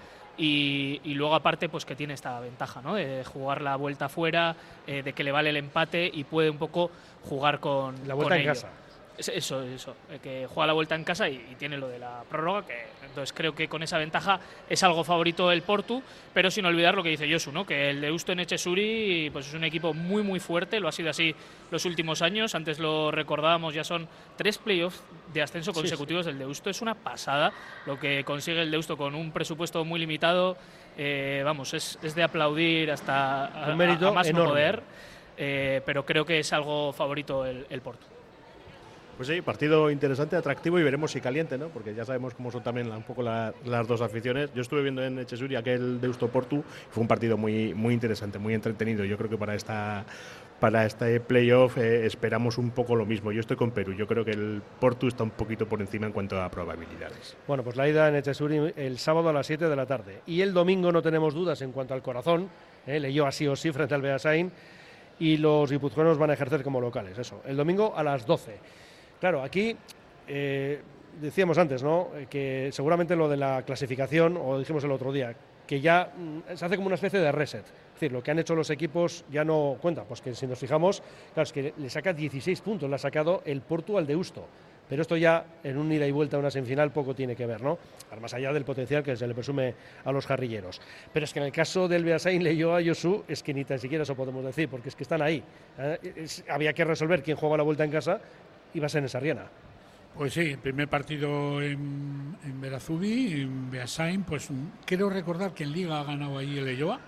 Y luego aparte pues que tiene esta ventaja, ¿no? De jugar la vuelta fuera, de que le vale el empate y puede un poco jugar con la vuelta con en ello. casa. Eso, que juega la vuelta en casa y tiene lo de la prórroga, que entonces creo que con esa ventaja es algo favorito el Portu, pero sin olvidar lo que dice Josu, ¿no? Que el Deusto en Echezuri pues es un equipo muy muy fuerte, lo ha sido así los últimos años, antes lo recordábamos, ya son 3 playoffs de ascenso consecutivos del Deusto, es una pasada lo que consigue el Deusto con un presupuesto muy limitado, vamos, es de aplaudir hasta un mérito a más enorme. no poder, pero creo que es algo favorito el Portu. Pues sí, partido interesante, atractivo y veremos si caliente, ¿no? Porque ya sabemos cómo son también un poco las dos aficiones. Yo estuve viendo en Echesuri aquel Deusto-Portu, fue un partido muy interesante, muy entretenido. Yo creo que para este playoff esperamos un poco lo mismo. Yo estoy con Perú, yo creo que el Portu está un poquito por encima en cuanto a probabilidades. Bueno, pues la ida en Echesuri el sábado a las 7 de la tarde. Y el domingo no tenemos dudas en cuanto al corazón, leyó así o sí frente al Beasain, y los guipuzcoanos van a ejercer como locales, eso. El domingo a las 12. Claro, aquí decíamos antes, ¿no?, que seguramente lo de la clasificación, o dijimos el otro día, que ya se hace como una especie de reset. Es decir, lo que han hecho los equipos ya no cuenta. Pues que si nos fijamos, claro, es que le saca 16 puntos, le ha sacado el Portu al Deusto. Pero esto ya en un ida y vuelta a una semifinal poco tiene que ver, ¿no? Más allá del potencial que se le presume a los jarrilleros. Pero es que en el caso del Beasain leyó a Josu, es que ni tan siquiera eso podemos decir, porque es que están ahí. Había que resolver quién juega la vuelta en casa y va a ser en Sarriena. Pues sí, el primer partido en Berazubí, en Beasain, pues quiero recordar que en Liga ha ganado ahí el Leioa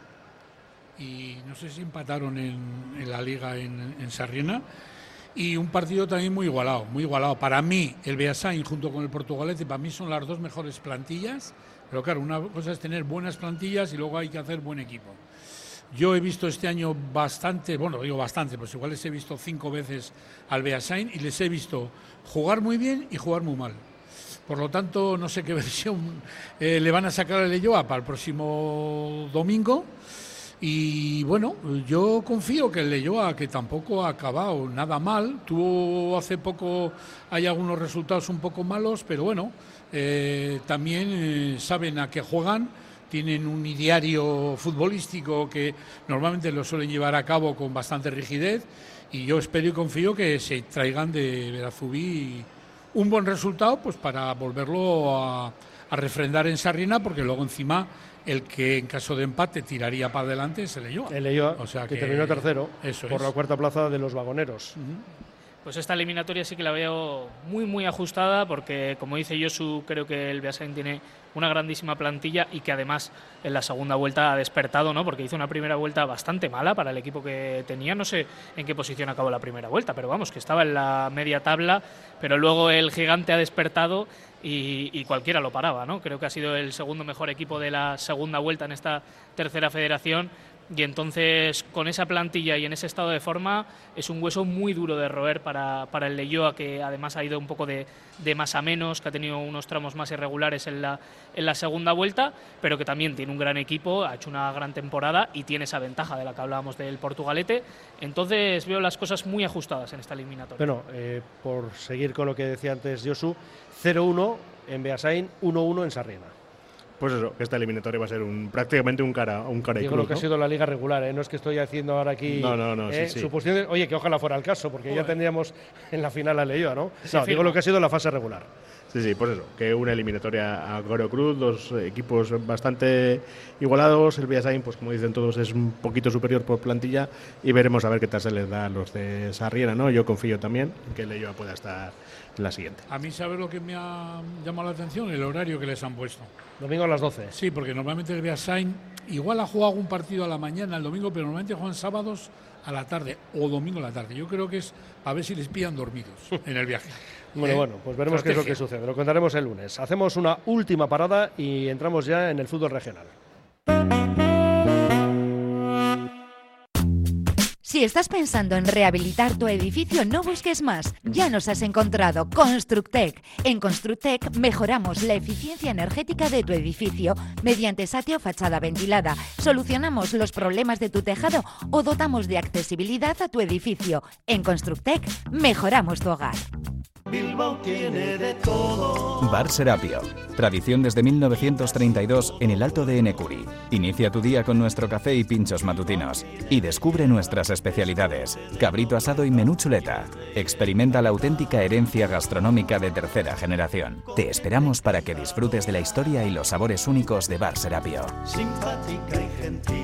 y no sé si empataron en la Liga en Sarriena, y un partido también muy igualado, muy igualado. Para mí, el Beasain junto con el Portugalete, para mí son las dos mejores plantillas, pero claro, una cosa es tener buenas plantillas y luego hay que hacer buen equipo. Yo he visto este año bastante, bueno, digo bastante, pues igual les he visto 5 veces al Beasain y les he visto jugar muy bien y jugar muy mal. Por lo tanto, no sé qué versión le van a sacar al Leioa para el próximo domingo. Y bueno, yo confío que el Leioa, que tampoco ha acabado nada mal, tuvo hace poco, hay algunos resultados un poco malos, pero bueno, también saben a qué juegan. Tienen un ideario futbolístico que normalmente lo suelen llevar a cabo con bastante rigidez, y yo espero y confío que se traigan de Berazubí un buen resultado, pues para volverlo a refrendar en Sarriena, porque luego encima el que en caso de empate tiraría para adelante es el Leioa. El Leioa, o sea que terminó tercero por la cuarta plaza de los vagoneros. Pues esta eliminatoria sí que la veo muy ajustada, porque como dice Josu, creo que el Beasain tiene una grandísima plantilla y que además en la segunda vuelta ha despertado, ¿no? Porque hizo una primera vuelta bastante mala para el equipo que tenía. No sé en qué posición acabó la primera vuelta, pero vamos, que estaba en la media tabla, pero luego el gigante ha despertado y cualquiera lo paraba, ¿no? Creo que ha sido el segundo mejor equipo de la segunda vuelta en esta tercera federación. Y entonces, con esa plantilla y en ese estado de forma, es un hueso muy duro de roer para el Leioa, que además ha ido un poco de más a menos, que ha tenido unos tramos más irregulares en la segunda vuelta, pero que también tiene un gran equipo, ha hecho una gran temporada y tiene esa ventaja de la que hablábamos del Portugalete. Entonces veo las cosas muy ajustadas en esta eliminatoria. Bueno, por seguir con lo que decía antes Josu, 0-1 en Beasain, 1-1 en Sarriena. Pues eso, que esta eliminatoria va a ser prácticamente un cara y cruz. Digo lo que ha sido la liga regular, no es que estoy haciendo ahora aquí sí. suposiciones. Oye, que ojalá fuera el caso, porque ya tendríamos en la final a Leioa, ¿no? Sí, no, digo lo que ha sido la fase regular. Sí, pues eso, que una eliminatoria a cara y cruz, dos equipos bastante igualados. El Beasain, pues como dicen todos, es un poquito superior por plantilla, y veremos a ver qué tal se les da a los de Sarriena, ¿no? Yo confío también en que Leioa pueda estar en la siguiente. A mí, ¿sabes lo que me ha llamado la atención? El horario que les han puesto. Domingo a las 12. Sí, porque normalmente el Beasain igual ha jugado un partido a la mañana el domingo, pero normalmente juegan sábados a la tarde o domingo a la tarde. Yo creo que es a ver si les pillan dormidos en el viaje. Bueno, pues veremos qué es lo que sucede. Lo contaremos el lunes. Hacemos una última parada y entramos ya en el fútbol regional. Si estás pensando en rehabilitar tu edificio, no busques más. Ya nos has encontrado. Constructec. En Constructec mejoramos la eficiencia energética de tu edificio mediante satio fachada ventilada. Solucionamos los problemas de tu tejado o dotamos de accesibilidad a tu edificio. En Constructec mejoramos tu hogar. Bilbao tiene de todo. Bar Serapio. Tradición desde 1932 en el Alto de Enecuri. Inicia tu día con nuestro café y pinchos matutinos. Y descubre nuestras especialidades. Cabrito asado y menú chuleta. Experimenta la auténtica herencia gastronómica de tercera generación. Te esperamos para que disfrutes de la historia y los sabores únicos de Bar Serapio. Simpática y gentil.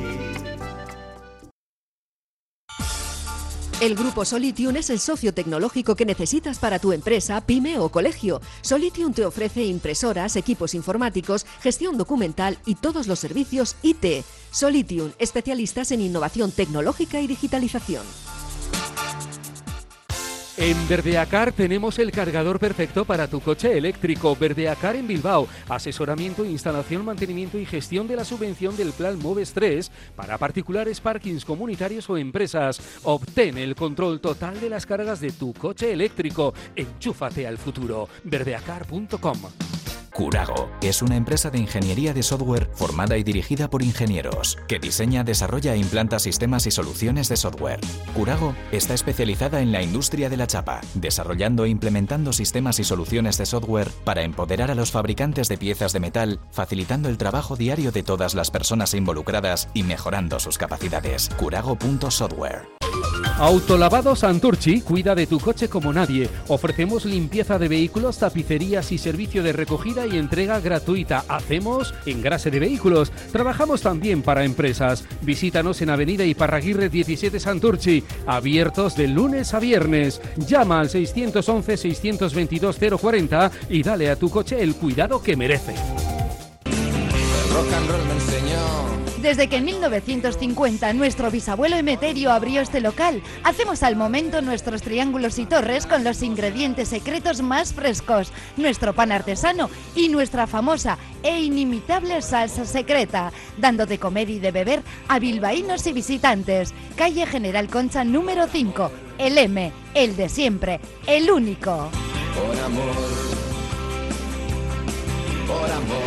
El Grupo Solitium es el socio tecnológico que necesitas para tu empresa, pyme o colegio. Solitium te ofrece impresoras, equipos informáticos, gestión documental y todos los servicios IT. Solitium, especialistas en innovación tecnológica y digitalización. En Verdeacar tenemos el cargador perfecto para tu coche eléctrico. Verdeacar en Bilbao. Asesoramiento, instalación, mantenimiento y gestión de la subvención del Plan Moves 3 para particulares, parkings comunitarios o empresas. Obtén el control total de las cargas de tu coche eléctrico. Enchúfate al futuro. Verdeacar.com. Curago es una empresa de ingeniería de software formada y dirigida por ingenieros, que diseña, desarrolla e implanta sistemas y soluciones de software. Curago está especializada en la industria de la chapa, desarrollando e implementando sistemas y soluciones de software para empoderar a los fabricantes de piezas de metal, facilitando el trabajo diario de todas las personas involucradas y mejorando sus capacidades. Curago.software. Autolavado Santurchi cuida de tu coche como nadie. Ofrecemos limpieza de vehículos, tapicerías y servicio de recogida y entrega gratuita. Hacemos engrase de vehículos. Trabajamos también para empresas. Visítanos en Avenida Iparraguirre 17 Santurchi. Abiertos de lunes a viernes. Llama al 611-622-040 y dale a tu coche el cuidado que merece. El rock and roll me enseñó. Desde que en 1950 nuestro bisabuelo Emeterio abrió este local, hacemos al momento nuestros triángulos y torres con los ingredientes secretos más frescos, nuestro pan artesano y nuestra famosa e inimitable salsa secreta, dando de comer y de beber a bilbaínos y visitantes. Calle General Concha número 5, el M, el de siempre, el único. Por amor, por amor.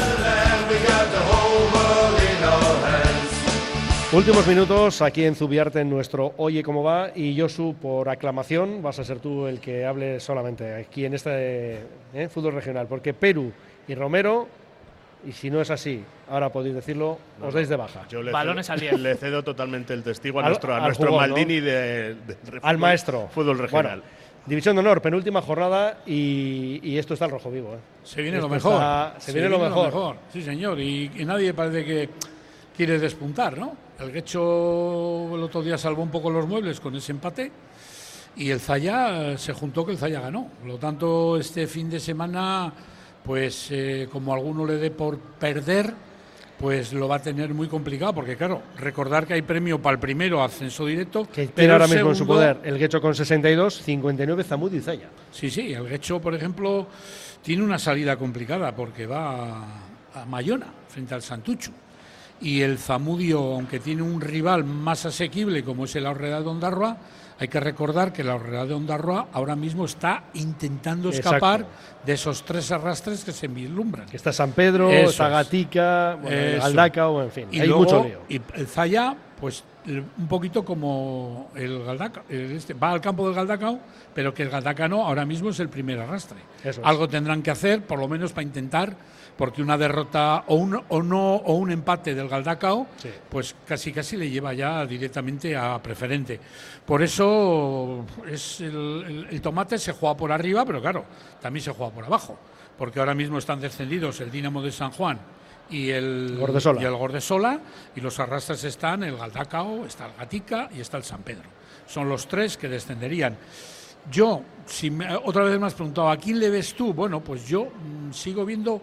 Últimos minutos aquí en Zubiarte en nuestro Oye Cómo Va, y Josu, por aclamación vas a ser tú el que hable solamente aquí en este fútbol regional, porque Perú y Romero, y si no es así, ahora podéis decirlo, os dais de baja. Yo Balones al 10. Le cedo totalmente el testigo a nuestro jugón, Maldini, ¿no? Al maestro. Fútbol regional. Bueno, División de Honor, penúltima jornada, y esto está al rojo vivo. Se viene lo mejor. Se viene lo mejor. Sí, señor. Y nadie parece que quiere despuntar, ¿no? El Guecho el otro día salvó un poco los muebles con ese empate, y el Zaya se juntó que el Zaya ganó. Por lo tanto, este fin de semana, pues como alguno le dé por perder, pues lo va a tener muy complicado, porque claro, recordar que hay premio para el primero, ascenso directo. Que tiene ahora mismo en su poder el Guecho con 62, 59 Zamud y Zaya. Sí, el Guecho, por ejemplo, tiene una salida complicada porque va a Mayona, frente al Santuchu. Y el Zamudio, aunque tiene un rival más asequible como es el Aurrera de Ondarroa, hay que recordar que el Aurrera de Ondarroa ahora mismo está intentando escapar de esos tres arrastres que se vislumbran. Que está San Pedro, está Gatica, Galdacao, en fin, y hay luego, mucho lío. Y el Zaya, pues un poquito como el Galdacao, va al campo del Galdacao, pero que el Galdacano ahora mismo es el primer arrastre. Algo tendrán que hacer, por lo menos para intentar, porque una derrota o un empate del Galdacao, pues casi le lleva ya directamente a preferente. Por eso es el tomate se juega por arriba, pero claro, también se juega por abajo, porque ahora mismo están descendidos el Dinamo de San Juan y el Gordesola, y los arrastres están el Galdacao, está el Gatica y está el San Pedro. Son los tres que descenderían. Yo, otra vez me has preguntado, ¿a quién le ves tú? Bueno, pues yo sigo viendo,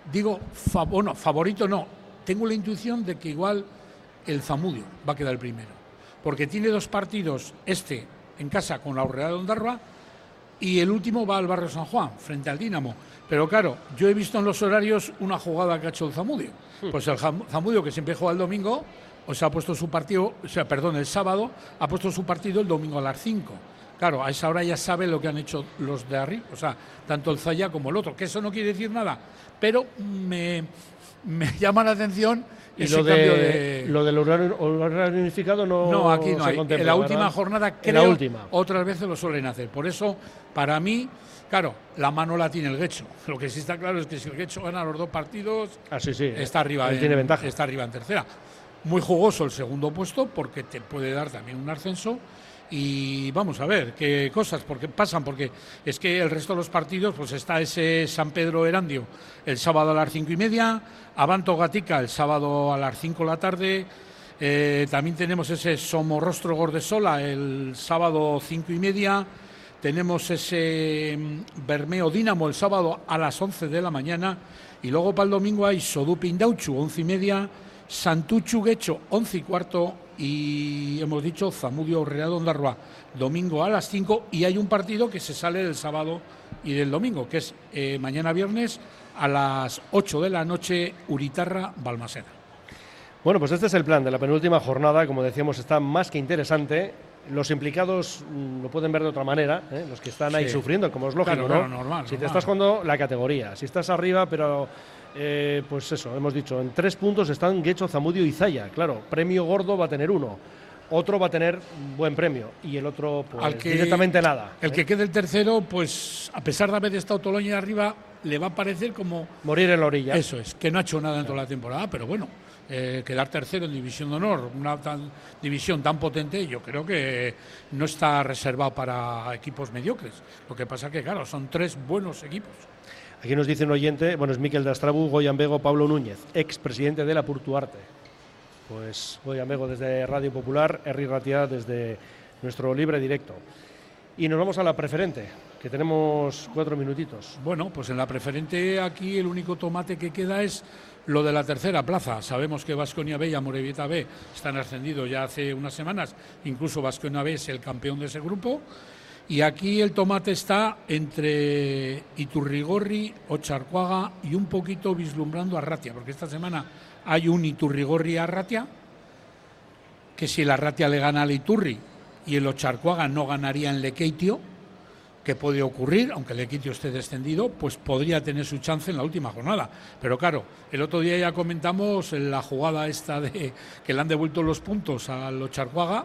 favorito no. Tengo la intuición de que igual el Zamudio va a quedar el primero, porque tiene dos partidos, en casa con la Aurrera de Ondarroa, y el último va al Barrio San Juan, frente al Dinamo. Pero claro, yo he visto en los horarios una jugada que ha hecho el Zamudio. Pues el Zamudio, que siempre juega el domingo, ha puesto su partido, el sábado, ha puesto su partido el domingo a las 5. Claro, a esa hora ya sabe lo que han hecho los de arriba, tanto el Zaya como el otro, que eso no quiere decir nada, pero me llama la atención ese cambio de... Lo del horario unificado no aquí no se hay. contempla, en la última ¿verdad? jornada creo, otras veces lo suelen hacer. Por eso, para mí, claro, la mano la tiene el Guecho. Lo que sí está claro es que si el Guecho gana los dos partidos, está arriba. Tiene ventaja. Está arriba en tercera. Muy jugoso el segundo puesto, porque te puede dar también un ascenso. Y vamos a ver qué cosas pasan, porque es que el resto de los partidos, pues está ese San Pedro Erandio el sábado a las 5:30, Abanto Gatica el sábado a las 5 de la tarde, también tenemos ese Somorrostro Gordesola el sábado 5:30, tenemos ese Bermeo Dinamo el sábado a las 11 de la mañana, y luego para el domingo hay Sodupi Indauchu 11:30, Santuchu Guecho 11:15 y hemos dicho Zamudio Real Ondarroa domingo a las 5, y hay un partido que se sale del sábado y del domingo, que es mañana viernes a las 8 de la noche, Uritarra Balmaseda. Bueno, pues este es el plan de la penúltima jornada. Como decíamos, está más que interesante. Los implicados lo pueden ver de otra manera, los que están ahí sufriendo, como es lógico, claro, ¿no? Normal, si te estás jugando la categoría, si estás arriba, pero pues eso, hemos dicho, en 3 puntos están Guecho, Zamudio y Zaya. Claro, premio gordo va a tener uno, otro va a tener buen premio y el otro pues directamente nada. El que quede el tercero, pues a pesar de haber estado todo el año arriba, le va a parecer como morir en la orilla. Eso es, que no ha hecho nada en toda la temporada, pero bueno. Quedar tercero en División de Honor, una división tan potente, yo creo que no está reservado para equipos mediocres. Lo que pasa que, claro, son 3 buenos equipos. Aquí nos dice un oyente, bueno, es Miquel de Astrabu, Goyan Bego, Pablo Núñez, expresidente de la Purtuarte. Pues Goyan Bego desde Radio Popular, Herri Ratia desde nuestro libre directo. Y nos vamos a la preferente, que tenemos 4 minutitos. Bueno, pues en la preferente aquí el único tomate que queda es lo de la tercera plaza. Sabemos que Baskonia B y Amorebieta B están ascendidos ya hace unas semanas, incluso Baskonia B es el campeón de ese grupo, y aquí el tomate está entre Iturrigorri, Ocharcoaga y un poquito vislumbrando a Arratia, porque esta semana hay un Iturrigorri a Arratia, que si el Arratia le gana al Iturri y el Ocharcoaga no ganaría en Lekeitio, que puede ocurrir, aunque el Lekeitio esté descendido, pues podría tener su chance en la última jornada. Pero claro, el otro día ya comentamos la jugada esta de que le han devuelto los puntos al Ocharcoaga,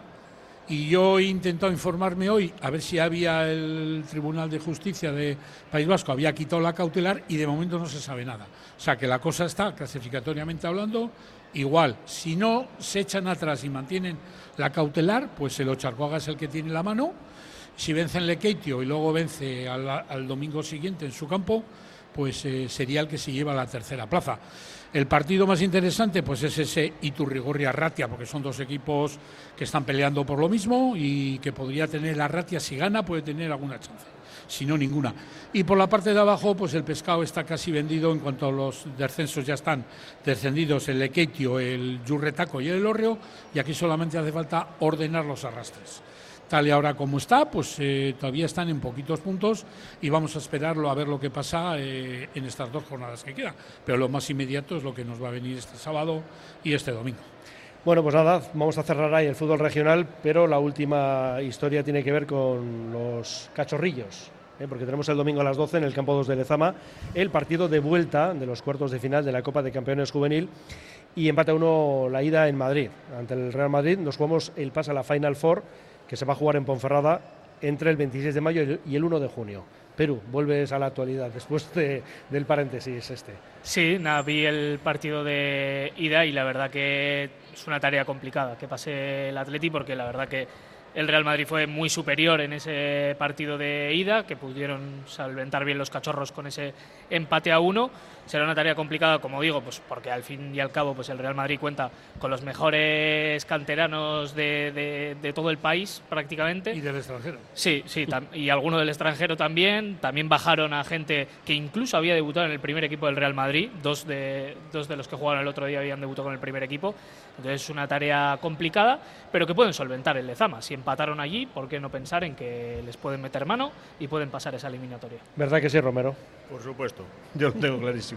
y yo he intentado informarme hoy a ver si había el Tribunal de Justicia de País Vasco, había quitado la cautelar y de momento no se sabe nada. O sea que la cosa está, clasificatoriamente hablando, igual. Si no se echan atrás y mantienen la cautelar, pues el Ocharcoaga es el que tiene la mano. Si vence en Lekeitio y luego vence al domingo siguiente en su campo, pues sería el que se lleva la tercera plaza. El partido más interesante pues es ese Iturrigorri Arratia, porque son 2 equipos que están peleando por lo mismo y que podría tener Arratia, si gana, puede tener alguna chance, si no ninguna. Y por la parte de abajo, pues el pescado está casi vendido en cuanto a los descensos ya están descendidos el Lekeitio, el Yurretaco y el Elorrio, y aquí solamente hace falta ordenar los arrastres. Tal y ahora como está, pues todavía están en poquitos puntos y vamos a esperarlo a ver lo que pasa en estas 2 jornadas que quedan. Pero lo más inmediato es lo que nos va a venir este sábado y este domingo. Bueno, pues nada, vamos a cerrar ahí el fútbol regional, pero la última historia tiene que ver con los cachorrillos, porque tenemos el domingo a las 12 en el campo 2 de Lezama el partido de vuelta de los cuartos de final de la Copa de Campeones Juvenil, y empate a 1 la ida en Madrid. Ante el Real Madrid nos jugamos el pase a la Final Four, que se va a jugar en Ponferrada entre el 26 de mayo y el 1 de junio. Perú, vuelves a la actualidad después del paréntesis este. Sí, nada, vi el partido de ida y la verdad que es una tarea complicada que pase el Atleti, porque la verdad que el Real Madrid fue muy superior en ese partido de ida, que pudieron solventar bien los cachorros con ese empate a 1. Será una tarea complicada, como digo, pues porque al fin y al cabo pues el Real Madrid cuenta con los mejores canteranos de todo el país prácticamente. Y del extranjero. Sí, y alguno del extranjero también. También bajaron a gente que incluso había debutado en el primer equipo del Real Madrid. Dos de los que jugaron el otro día habían debutado con el primer equipo. Entonces es una tarea complicada, pero que pueden solventar el Lezama. Si empataron allí, ¿por qué no pensar en que les pueden meter mano y pueden pasar esa eliminatoria? ¿Verdad que sí, Romero? Por supuesto, yo lo tengo clarísimo.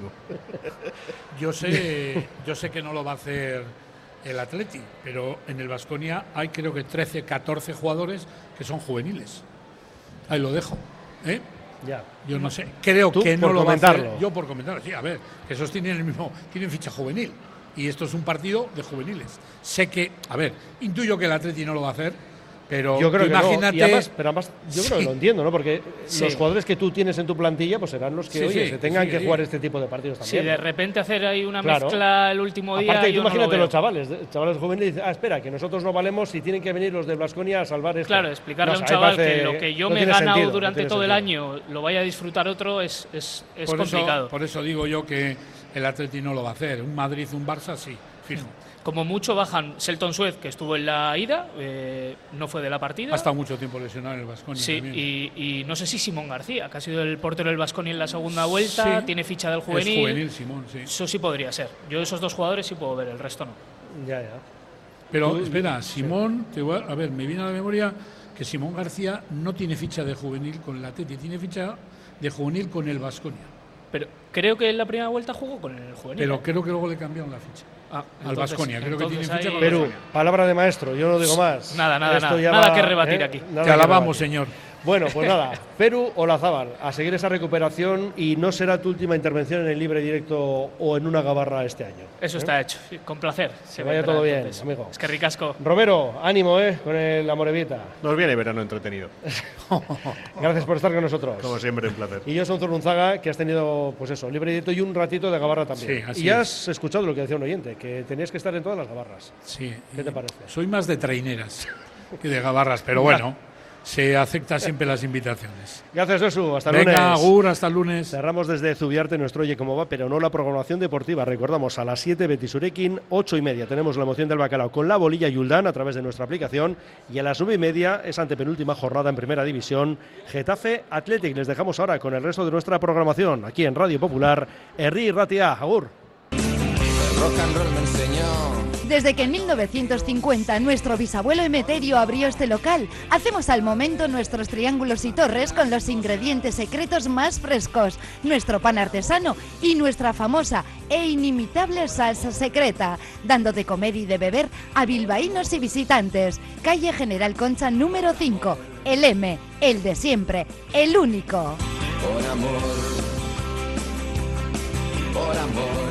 Yo sé que no lo va a hacer el Atleti, pero en el Baskonia hay creo que 13, 14 jugadores que son juveniles. Ahí lo dejo, ¿eh? Ya. Yo no sé, creo que no por lo comentarlo. va a hacer. Yo por comentarlo, sí, a ver, que esos tienen ficha juvenil. Y esto es un partido de juveniles. Sé que, a ver, intuyo que el Atleti no lo va a hacer, pero yo creo imagínate. Que no. Pero además, yo creo que lo entiendo, ¿no? Porque los jugadores que tú tienes en tu plantilla, pues serán los que se tengan que jugar este tipo de partidos también. Sí, de repente hacer ahí una mezcla el último día. Aparte, tú imagínate los chavales jóvenes dicen, espera, que nosotros no valemos y tienen que venir los de Baskonia a salvar esto. Claro, explicarle a un chaval que lo que yo me he ganado durante todo el año lo vaya a disfrutar otro es complicado. Por eso digo yo que el Atleti no lo va a hacer. Un Madrid, un Barça, sí, fijo. Como mucho bajan Selton Suez, que estuvo en la ida, no fue de la partida. Ha estado mucho tiempo lesionado en el Baskonia. Sí, y no sé si Simón García, que ha sido el portero del Baskonia en la segunda vuelta, tiene ficha del juvenil. Es juvenil, Simón, sí. Eso sí podría ser. Yo esos dos jugadores sí puedo ver, el resto no. Ya. Pero espera, Simón, a ver, me viene a la memoria que Simón García no tiene ficha de juvenil con el Atleti, tiene ficha de juvenil con el Baskonia. Pero creo que en la primera vuelta jugó con el juvenil. Pero creo que luego le cambiaron la ficha. Al Baskonia, creo que tiene ficha con Perú, palabra de maestro, yo no digo más. Nada que rebatir aquí. Te alabamos, señor. Bueno, pues nada, Perú Olazábal, a seguir esa recuperación, y no será tu última intervención en el libre directo o en una gabarra este año. Eso está hecho, con placer. Se vaya todo bien, amigo. Es que ricasco. Romero, ánimo, con el Amorebieta. Nos viene verano entretenido. Gracias por estar con nosotros. Como siempre, un placer. Y yo soy Zurunzaga, que has tenido, pues eso, libre directo y un ratito de gabarra también. Sí, así y has escuchado lo que decía un oyente, que tenías que estar en todas las gabarras. Sí. ¿Qué te parece? Soy más de traineras que de gabarras, pero bueno. Se acepta siempre las invitaciones. Gracias, Josu. Hasta el lunes. Venga, agur, hasta el lunes. Cerramos desde Zubiarte nuestro Oye Cómo Va, pero no la programación deportiva. Recordamos, a las 7 Betis-Urekin, 8:30 tenemos la emoción del bacalao con la bolilla Yuldán a través de nuestra aplicación, y a las 9:30 es antepenúltima jornada en Primera División, Getafe Athletic. Les dejamos ahora con el resto de nuestra programación aquí en Radio Popular, Herri Ratia. Agur. El rock and roll me enseñó. Desde que en 1950 nuestro bisabuelo Emeterio abrió este local, hacemos al momento nuestros triángulos y torres con los ingredientes secretos más frescos, nuestro pan artesano y nuestra famosa e inimitable salsa secreta, dando de comer y de beber a bilbaínos y visitantes. Calle General Concha número 5, el M, el de siempre, el único. Por amor, por amor.